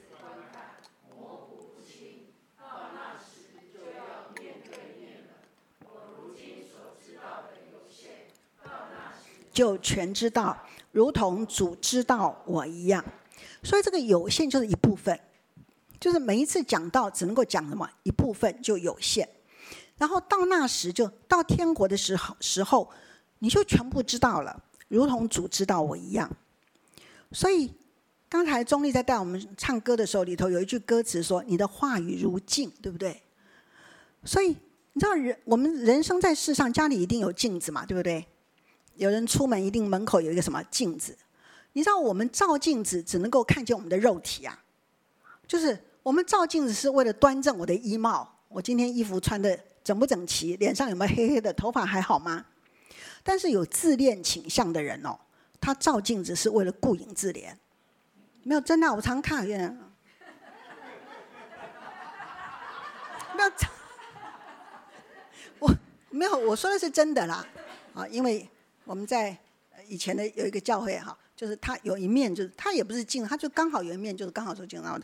就全知道，如同主知道我一样。所以这个有限就是一部分，就是每一次讲道只能够讲什么一部分，就有限。然后到那时，就到天国的时候，你就全部知道了，如同主知道我一样。所以刚才钟丽在带我们唱歌的时候，里头有一句歌词说，你的话语如镜，对不对？所以你知道我们人生在世上，家里一定有镜子嘛，对不对？有人出门一定门口有一个什么镜子。你知道我们照镜子只能够看见我们的肉体啊，就是我们照镜子是为了端正我的衣帽，我今天衣服穿的整不整齐，脸上有没有黑黑的，头发还好吗？但是有自恋倾向的人他照镜子是为了顾影自怜。没有，真的，我常看见没有，我说的是真的啦。因为我们在以前的有一个教会就是他有一面，就是他也不是镜，他就刚好有一面就是刚好是镜，然后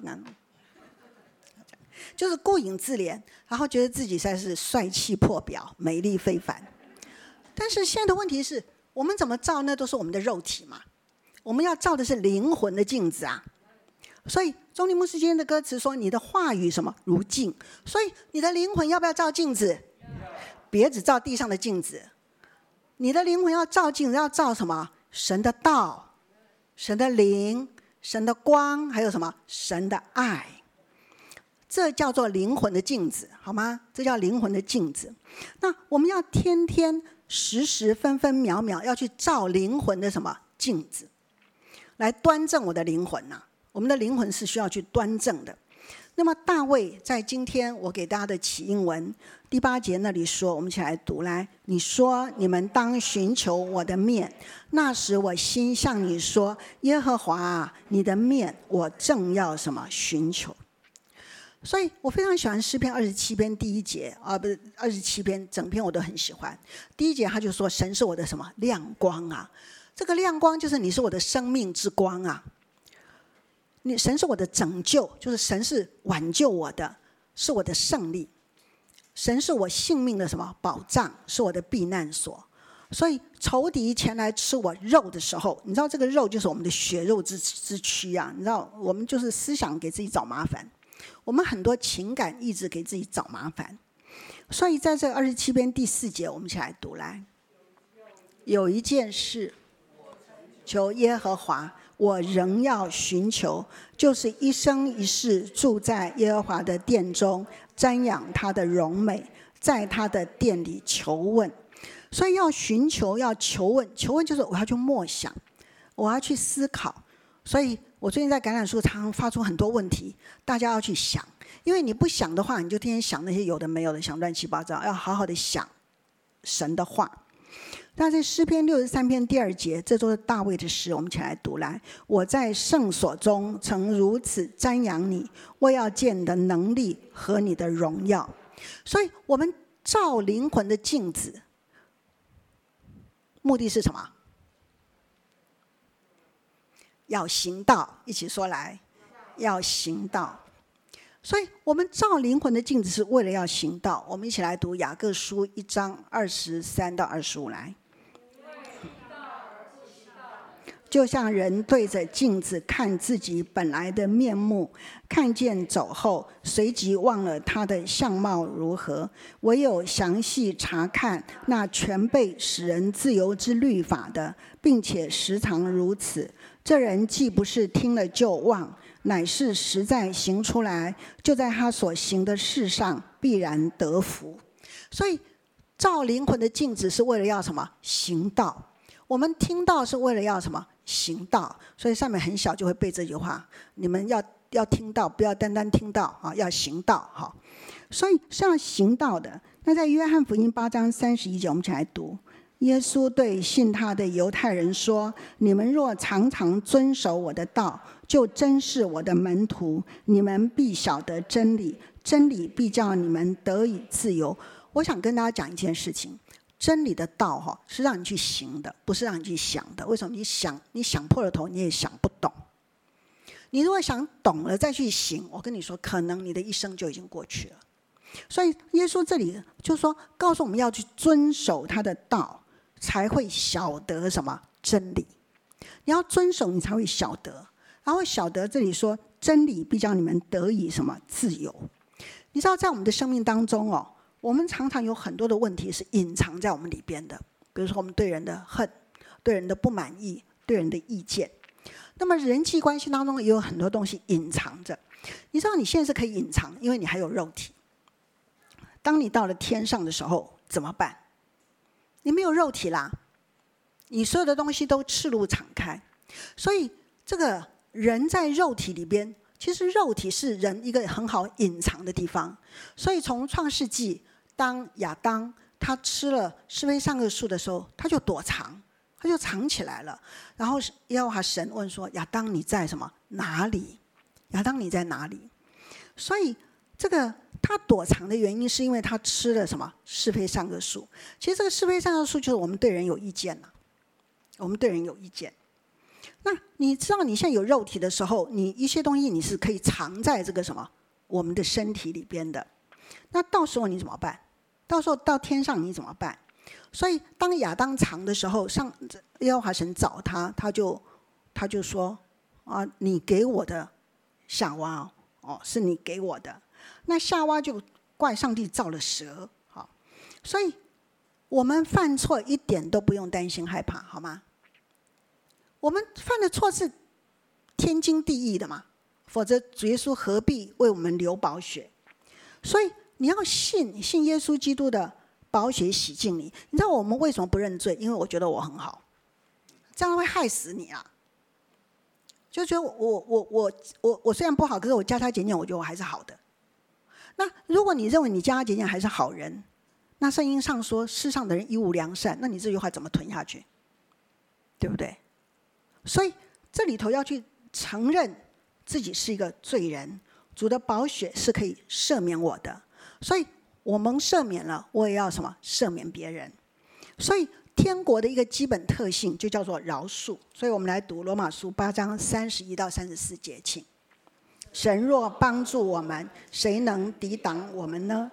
就是顾影自怜，然后觉得自己实在是帅气破表，美丽非凡。但是现在的问题是，我们怎么照那都是我们的肉体嘛，我们要照的是灵魂的镜子啊。所以钟丽牧师今天的歌词说，你的话语什么如镜，所以你的灵魂要不要照镜子？别只照地上的镜子，你的灵魂要照镜子，要照什么？神的道，神的灵，神的光，还有什么？神的爱。这叫做灵魂的镜子，好吗？这叫灵魂的镜子。那我们要天天时时分分秒秒要去照灵魂的什么镜子，来端正我的灵魂啊。我们的灵魂是需要去端正的。 那么大卫在今天我给大家的起应文第8节那里说，我们一起来读来。你说你们当寻求我的面，那时我心向你说，耶和华啊，你的面我正要什么寻求。所以我非常喜欢诗篇27篇第1节不是27篇，整篇我都很喜欢。第1节他就说，神是我的什么亮光啊，这个亮光就是你是我的生命之光啊，神是我的拯救，就是神是挽救我的，是我的胜利。神是我性命的什么保障，是我的避难所。所以仇敌前来吃我肉的时候，你知道这个肉就是我们的血肉之躯啊，你知道我们就是思想给自己找麻烦，我们很多情感意志给自己找麻烦。所以在这27篇第4节，我们一起来读来。有一件事求耶和华，我仍要寻求，就是一生一世住在耶和华的殿中，瞻仰他的荣美，在他的殿里求问。所以要寻求，要求问，求问就是我要去默想，我要去思考。所以我最近在橄榄树常常发出很多问题，大家要去想，因为你不想的话，你就天天想那些有的没有的，想乱七八糟，要好好的想神的话。那在诗篇63篇第2节，这都是大卫的诗，我们一起来读来。我在圣所中曾如此瞻仰你，我要见你的能力和你的荣耀。所以我们照灵魂的镜子，目的是什么？要行道，一起说来，要行道。所以我们照灵魂的镜子是为了要行道。我们一起来读雅各书1章23到25来。就像人对着镜子看自己本来的面目，看见走后，随即忘了他的相貌如何。唯有详细查看那全备使人自由之律法的，并且时常如此，这人既不是听了就忘，乃是实在行出来，就在他所行的事上必然得福。所以照灵魂的镜子是为了要什么？行道。我们听到是为了要什么？行道。所以上面很小就会背这句话，你们要听到，不要单单听到啊，要行道哈。所以是要行道的。那在约翰福音8章31节，我们一起来读。耶稣对信他的犹太人说，你们若常常遵守我的道，就真是我的门徒，你们必晓得真理，真理必叫你们得以自由。我想跟大家讲一件事情，真理的道是让你去行的，不是让你去想的。为什么？你想破了头，你也想不懂。你如果想懂了再去行，我跟你说，可能你的一生就已经过去了。所以耶稣这里就说，告诉我们要去遵守他的道，才会晓得什么？真理。你要遵守，你才会晓得。然后晓得这里说，真理必叫你们得以什么？自由。你知道在我们的生命当中我们常常有很多的问题是隐藏在我们里边的，比如说我们对人的恨，对人的不满意，对人的意见。那么人际关系当中也有很多东西隐藏着。你知道你现在是可以隐藏，因为你还有肉体。当你到了天上的时候怎么办？你没有肉体啦，你所有的东西都赤露敞开。所以这个人在肉体里边，其实肉体是人一个很好隐藏的地方。所以从创世纪，当亚当他吃了是非善恶树的时候，他就躲藏，他就藏起来了。然后耶和华神问说，亚当你在什么？哪里？亚当你在哪里？所以这个他躲藏的原因是因为他吃了什么？是非善恶树。其实这个是非善恶树就是我们对人有意见我们对人有意见。那你知道你现在有肉体的时候，你一些东西你是可以藏在这个什么？我们的身体里边的。那到时候你怎么办？到时候到天上你怎么办？所以当亚当藏的时候，耶和华神找他，他就说你给我的夏娃是你给我的。那夏娃就怪上帝造了蛇所以我们犯错一点都不用担心害怕，好吗？我们犯的错是天经地义的嘛，否则主耶稣何必为我们流宝血？所以你要信耶稣基督的宝血洗净你。你知道我们为什么不认罪？因为我觉得我很好，这样会害死你啊！ 就觉得我虽然不好，可是我加加减减，我觉得我还是好的。那如果你认为你加加减减还是好人，那圣经上说世上的人一无良善，那你这句话怎么吞下去？对不对？所以这里头要去承认自己是一个罪人，主的宝血是可以赦免我的，所以我蒙赦免了，我也要什么？赦免别人。所以天国的一个基本特性就叫做饶恕。所以我们来读罗马书8章31到34节，请。神若帮助我们，谁能抵挡我们呢？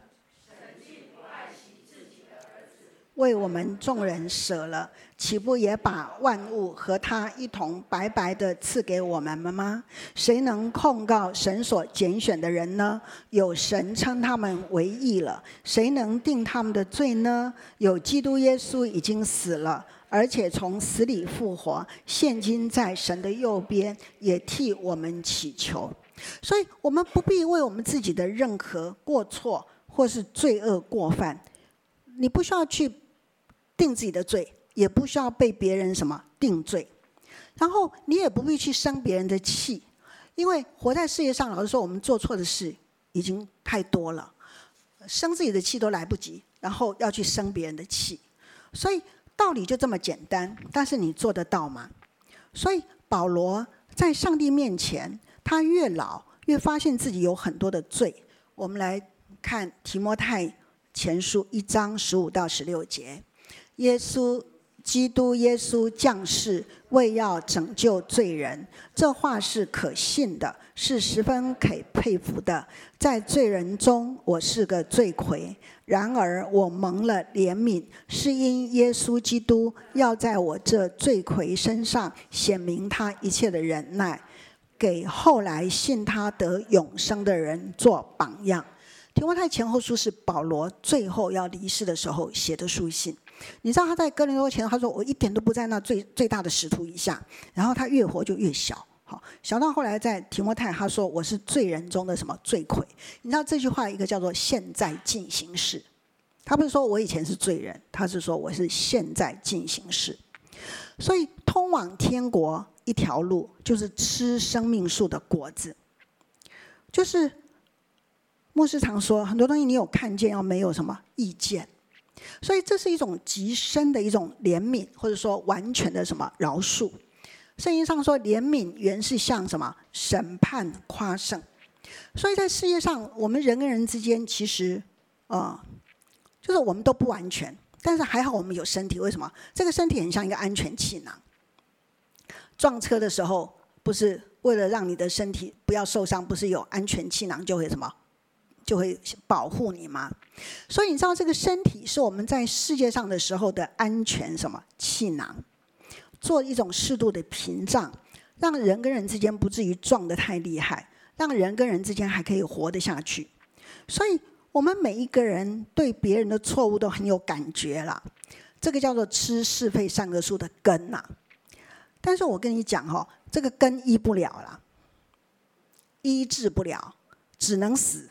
为我们众人舍了，岂不也把万物和他一同白白的赐给我们吗？谁能控告神所拣选的人呢？有神称他们为义了，谁能定他们的罪呢？有基督耶稣已经死了，而且从死里复活，现今在神的右边，也替我们祈求。所以我们不必为我们自己的任何过错或是罪恶过犯，你不需要去定自己的罪，也不需要被别人什么定罪，然后你也不必去生别人的气，因为活在世界上，老实说我们做错的事已经太多了，生自己的气都来不及，然后要去生别人的气。所以道理就这么简单，但是你做得到吗？所以保罗在上帝面前，他越老越发现自己有很多的罪。我们来看提摩太前书1章15到16节，基督耶稣降世，为要拯救罪人，这话是可信的，是十分可佩服的。在罪人中，我是个罪魁，然而我蒙了怜悯，是因耶稣基督要在我这罪魁身上显明他一切的忍耐，给后来信他得永生的人做榜样。提摩太前后书是保罗最后要离世的时候写的书信。你知道他在哥林多前，他说我一点都不在那最大的使徒以下，然后他越活就越小，小到后来在提摩太他说我是罪人中的什么罪魁。你知道这句话一个叫做现在进行式，他不是说我以前是罪人，他是说我是现在进行式。所以通往天国一条路就是吃生命树的果子，就是牧师常说很多东西你有看见，要没有什么意见。所以这是一种极深的一种怜悯，或者说完全的什么饶恕。圣经上说怜悯原是向什么审判夸胜。所以在世界上我们人跟人之间其实就是我们都不完全，但是还好我们有身体。为什么？这个身体很像一个安全气囊，撞车的时候不是为了让你的身体不要受伤，不是有安全气囊就会什么，就会保护你吗？所以你知道这个身体是我们在世界上的时候的安全什么气囊，做一种适度的屏障，让人跟人之间不至于撞得太厉害，让人跟人之间还可以活得下去。所以我们每一个人对别人的错误都很有感觉啦，这个叫做吃是非善恶树的根啊。但是我跟你讲这个根医不了啦，医治不了，只能死。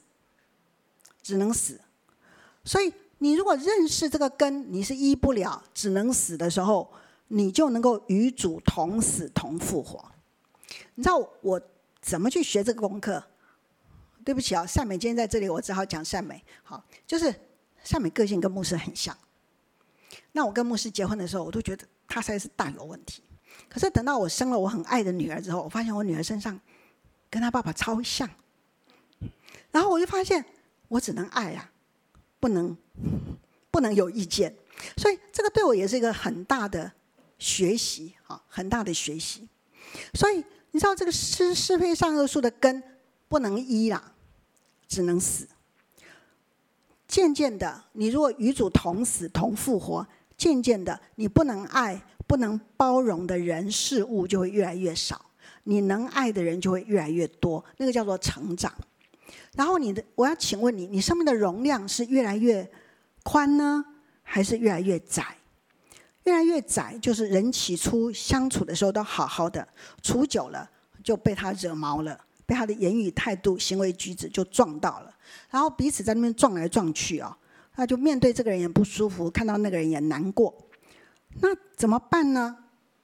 所以你如果认识这个根，你是医不了只能死的时候，你就能够与主同死同复活。你知道我怎么去学这个功课？对不起善美今天在这里，我只好讲善美。就是善美个性跟牧师很像。那我跟牧师结婚的时候，我都觉得他实在是大有问题。可是等到我生了我很爱的女儿之后，我发现我女儿身上跟她爸爸超像。然后我就发现我只能爱啊，不能有意见。所以这个对我也是一个很大的学习，很大的学习。所以你知道这个是非善恶树的根不能医啦，只能死。渐渐的，你如果与主同死同复活，渐渐的你不能爱不能包容的人事物就会越来越少，你能爱的人就会越来越多，那个叫做成长。然后我要请问你，你生命的容量是越来越宽呢，还是越来越窄？越来越窄，就是人起初相处的时候都好好的，处久了就被他惹毛了，被他的言语态度行为举止就撞到了，然后彼此在那边撞来撞去那就面对这个人也不舒服，看到那个人也难过。那怎么办呢？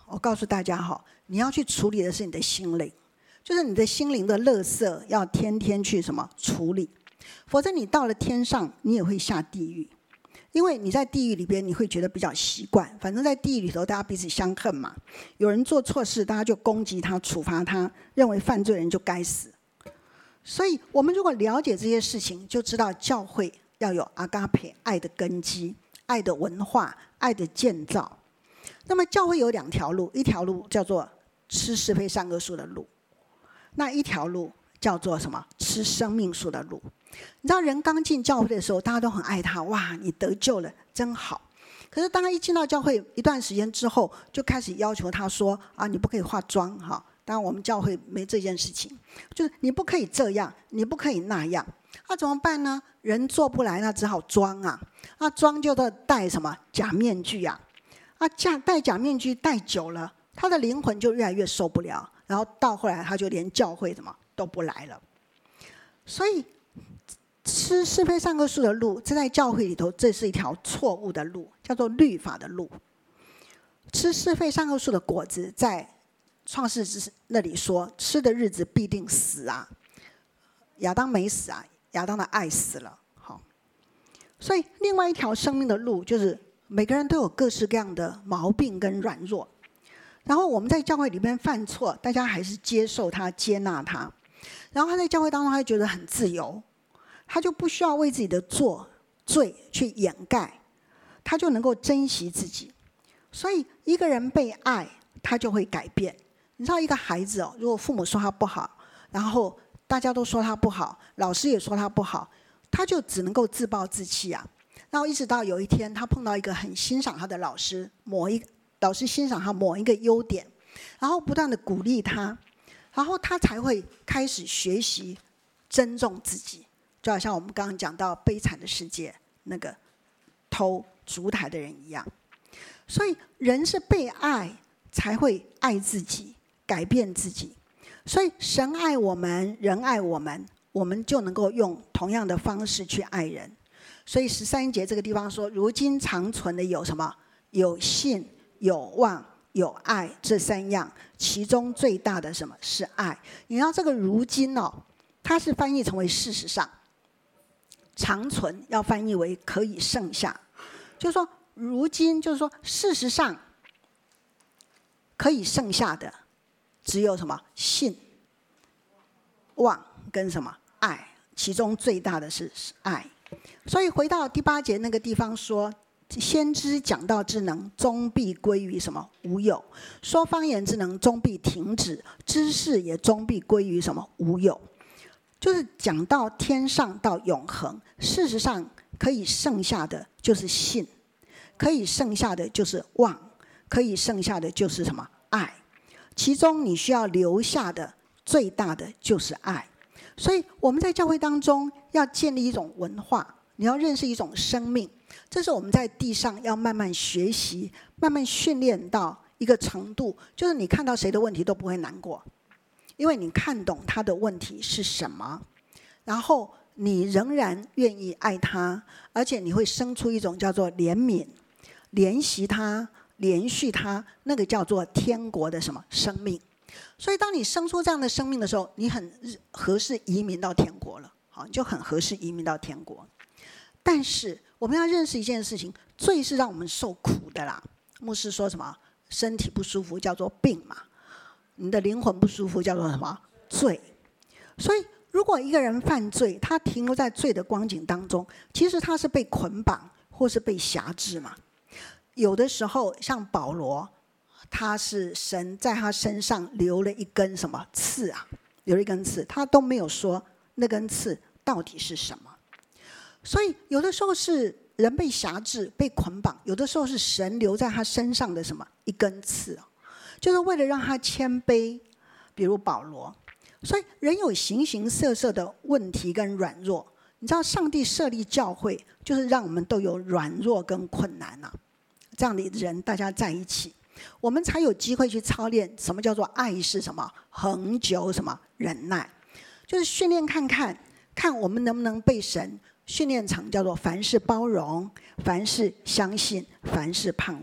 我告诉大家哈，你要去处理的是你的心灵，就是你的心灵的垃圾要天天去什么处理，否则你到了天上，你也会下地狱。因为你在地狱里边，你会觉得比较习惯，反正在地狱里头，大家彼此相恨嘛。有人做错事，大家就攻击他、处罚他，认为犯罪人就该死。所以，我们如果了解这些事情，就知道教会要有阿嘎培爱的根基、爱的文化、爱的建造。那么，教会有2条路，一条路叫做吃是非善恶树的路，那一条路叫做什么？吃生命树的路。你知道人刚进教会的时候，大家都很爱他，哇，你得救了，真好。可是当他一进到教会一段时间之后，就开始要求他说啊，你不可以化妆哈。当然我们教会没这件事情，就是你不可以这样，你不可以那样。那怎么办呢？人做不来，那只好装啊。那装就得戴什么假面具啊？戴假面具戴久了，他的灵魂就越来越受不了，然后到后来他就连教会什么都不来了。所以吃是非善恶树的路，这在教会里头，这是一条错误的路，叫做律法的路。吃是非善恶树的果子，在创世之那里说，吃的日子必定死啊。亚当没死啊，亚当的爱死了。好，所以另外一条生命的路，就是每个人都有各式各样的毛病跟软弱，然后我们在教会里面犯错，大家还是接受他、接纳他，然后他在教会当中，他觉得很自由。他就不需要为自己的罪去掩盖，他就能够珍惜自己。所以一个人被爱，他就会改变。你知道一个孩子如果父母说他不好，然后大家都说他不好，老师也说他不好，他就只能够自暴自弃啊。然后一直到有一天，他碰到一个很欣赏他的老师，老师欣赏他某一个优点，然后不断的鼓励他，然后他才会开始学习尊重自己。就好像我们刚刚讲到悲惨的世界那个偷烛台的人一样。所以人是被爱才会爱自己，改变自己。所以神爱我们，人爱我们，我们就能够用同样的方式去爱人。所以13节这个地方说，如今常存的有什么？有信、有望、有爱，这3样，其中最大的什么是爱？你知道这个如今它是翻译成为事实上，常存要翻译为可以剩下，就是说如今，就是说事实上可以剩下的只有什么？信、望跟什么？爱，其中最大的是爱。所以回到第8节那个地方说，先知讲道之能终必归于什么？无有。说方言之能终必停止，知识也终必归于什么？无有。就是讲到天上到永恒，事实上可以剩下的就是信，可以剩下的就是望，可以剩下的就是什么？爱。其中你需要留下的最大的就是爱。所以我们在教会当中要建立一种文化，你要认识一种生命，这是我们在地上要慢慢学习、慢慢训练到一个程度，就是你看到谁的问题都不会难过，因为你看懂他的问题是什么，然后你仍然愿意爱他，而且你会生出一种叫做怜悯、怜惜他、连续他，那个叫做天国的什么生命。所以当你生出这样的生命的时候，你很合适移民到天国了，好，你就很合适移民到天国。但是我们要认识一件事情，罪是让我们受苦的啦。牧师说什么？身体不舒服叫做病嘛，你的灵魂不舒服叫做什么？罪。所以如果一个人犯罪，他停留在罪的光景当中，其实他是被捆绑或是被辖制嘛。有的时候像保罗，他是神在他身上留了一根什么刺啊？留了一根刺，他都没有说那根刺到底是什么。所以有的时候是人被辖制、被捆绑，有的时候是神留在他身上的什么一根刺，就是为了让他谦卑。比如保罗，所以人有形形色色的问题跟软弱。你知道，上帝设立教会，就是让我们都有软弱跟困难啊，这样的人大家在一起，我们才有机会去操练什么叫做爱是什么？恒久什么？忍耐，就是训练看我们能不能被神训练成叫做凡事包容，凡事相信，凡事盼望。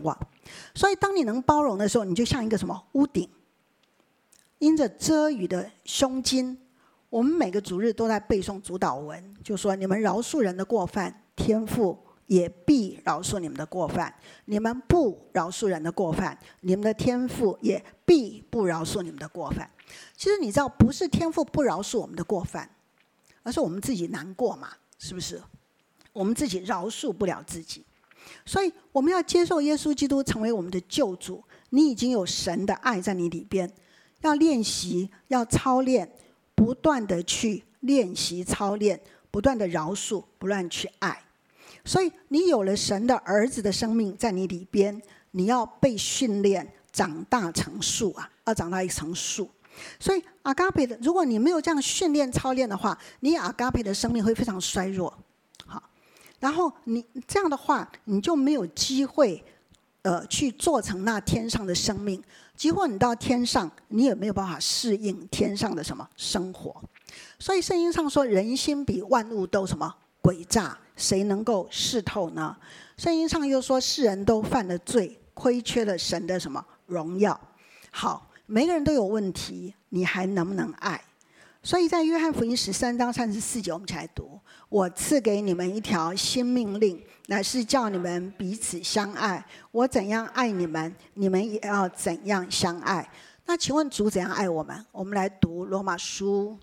所以当你能包容的时候，你就像一个什么屋顶，因着遮雨的胸襟。我们每个主日都在背诵主祷文，就说你们饶恕人的过犯，天父也必饶恕你们的过犯；你们不饶恕人的过犯，你们的天父也必不饶恕你们的过犯。其实你知道，不是天父不饶恕我们的过犯，而是我们自己难过嘛，是不是？我们自己饶恕不了自己，所以我们要接受耶稣基督成为我们的救主。你已经有神的爱在你里边，要练习，要操练，不断的去练习操练，不断的饶恕，不断去爱。所以你有了神的儿子的生命在你里边，你要被训练长大成树啊，要长大一层树。所以阿嘎培的，如果你没有这样训练操练的话，你阿嘎培的生命会非常衰弱。好，然后你这样的话，你就没有机会去做成那天上的生命。几乎你到天上，你也没有办法适应天上的什么生活。所以圣经上说，人心比万物都什么诡诈，谁能够识透呢？圣经上又说，世人都犯了罪，亏缺了神的什么荣耀。好，每个人都有问题，你还能不能爱？所以在约翰福音13章34节，我们一起来读：我赐给你们一条新命令，乃是叫你们彼此相爱。我怎样爱你们，你们也要怎样相爱。那请问主怎样爱我们？我们来读罗马书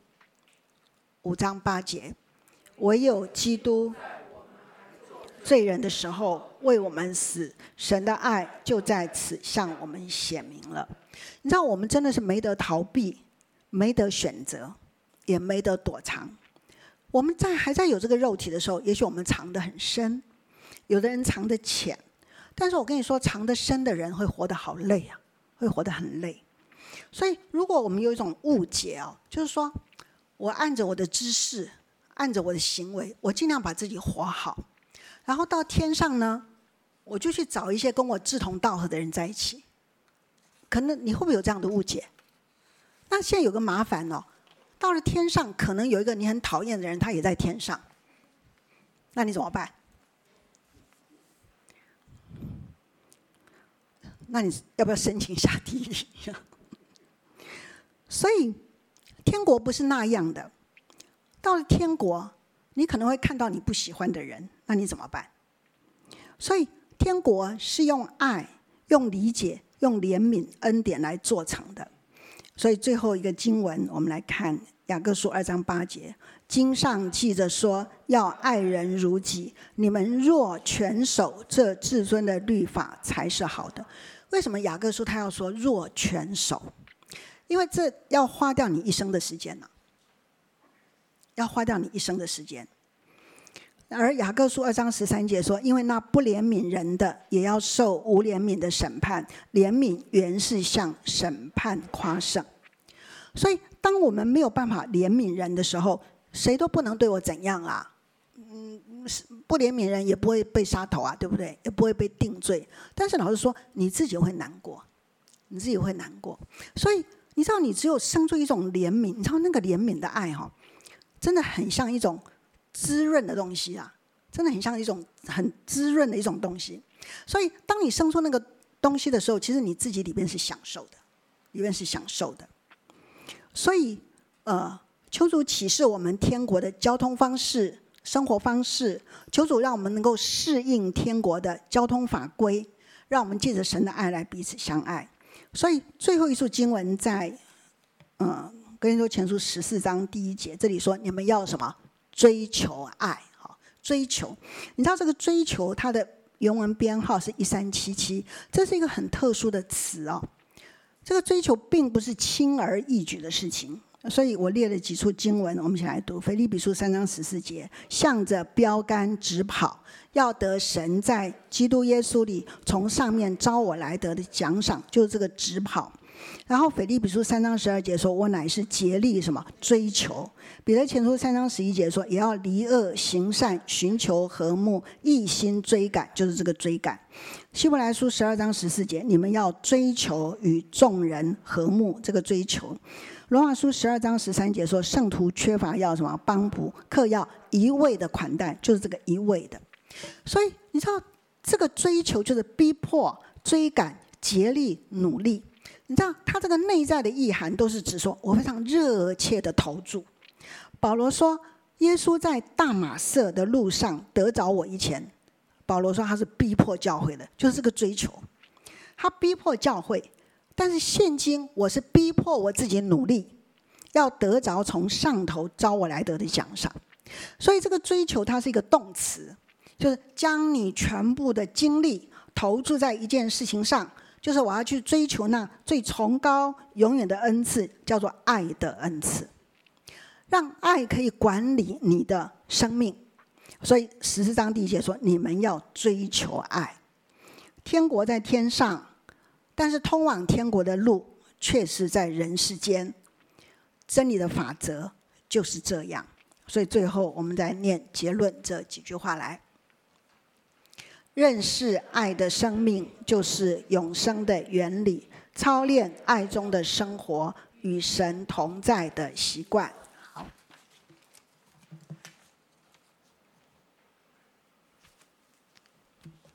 5章8节：唯有基督罪人的时候为我们死，神的爱就在此向我们显明了。你知道，我们真的是没得逃避，没得选择，也没得躲藏。我们还在有这个肉体的时候，也许我们藏得很深，有的人藏得浅。但是我跟你说，藏得深的人会活得好累啊，会活得很累。所以如果我们有一种误解就是说我按着我的知识，按着我的行为，我尽量把自己活好，然后到天上呢，我就去找一些跟我志同道合的人在一起。可能你会不会有这样的误解？那现在有个麻烦到了天上，可能有一个你很讨厌的人，他也在天上，那你怎么办？那你要不要申请下地狱？所以天国不是那样的。到了天国，你可能会看到你不喜欢的人，那你怎么办？所以天国是用爱、用理解、用怜悯、恩典来做成的。所以最后一个经文，我们来看雅各书2章8节：经上记着说，要爱人如己。你们若全守这至尊的律法，才是好的。为什么雅各书他要说若全守？因为这要花掉你一生的时间要花掉你一生的时间。而雅各书2章13节说，因为那不怜悯人的，也要受无怜悯的审判。怜悯原是向审判夸胜。所以当我们没有办法怜悯人的时候，谁都不能对我怎样啊。不怜悯人也不会被杀头啊，对不对？也不会被定罪。但是老实说，你自己会难过，你自己会难过。所以你知道，你只有生出一种怜悯，你知道那个怜悯的爱真的很像一种滋润的东西啊，真的很像一种很滋润的一种东西。所以当你生出那个东西的时候，其实你自己里面是享受的，里面是享受的。所以求主启示我们天国的交通方式、生活方式，求主让我们能够适应天国的交通法规，让我们借着神的爱来彼此相爱。所以最后一处经文在哥林多前书14章1节，这里说你们要什么？追求爱。追求，你知道这个追求它的原文编号是1377，这是一个很特殊的词这个追求并不是轻而易举的事情。所以我列了几处经文，我们一起来读。腓立比书3章14节，向着标杆直跑，要得神在基督耶稣里从上面招我来得的奖赏，就是这个直跑。然后腓立比书3章12节说，我乃是竭力什么追求。彼得前书3章11节说，也要离恶行善，寻求和睦，一心追赶，就是这个追赶。希伯来书12章14节，你们要追求与众人和睦，这个追求。罗马书12章13节说，圣徒缺乏要什么？帮补，客要一味的款待，就是这个一味的。所以你知道这个追求就是逼迫， 追赶、竭力、努力。你知道，他这个内在的意涵都是指说，我非常热切的投注。保罗说，耶稣在大马色的路上得着我以前，保罗说他是逼迫教会的，就是这个追求。他逼迫教会，但是现今我是逼迫我自己努力，要得着从上头招我来得的奖赏。所以这个追求它是一个动词，就是将你全部的精力投注在一件事情上，就是我要去追求那最崇高永远的恩赐，叫做爱的恩赐，让爱可以管理你的生命。所以14章第1节说，你们要追求爱。天国在天上，但是通往天国的路却是在人世间。真理的法则就是这样。所以最后我们再念结论这几句话来。认识爱的生命就是永生的原理，操练爱中的生活，与神同在的习惯。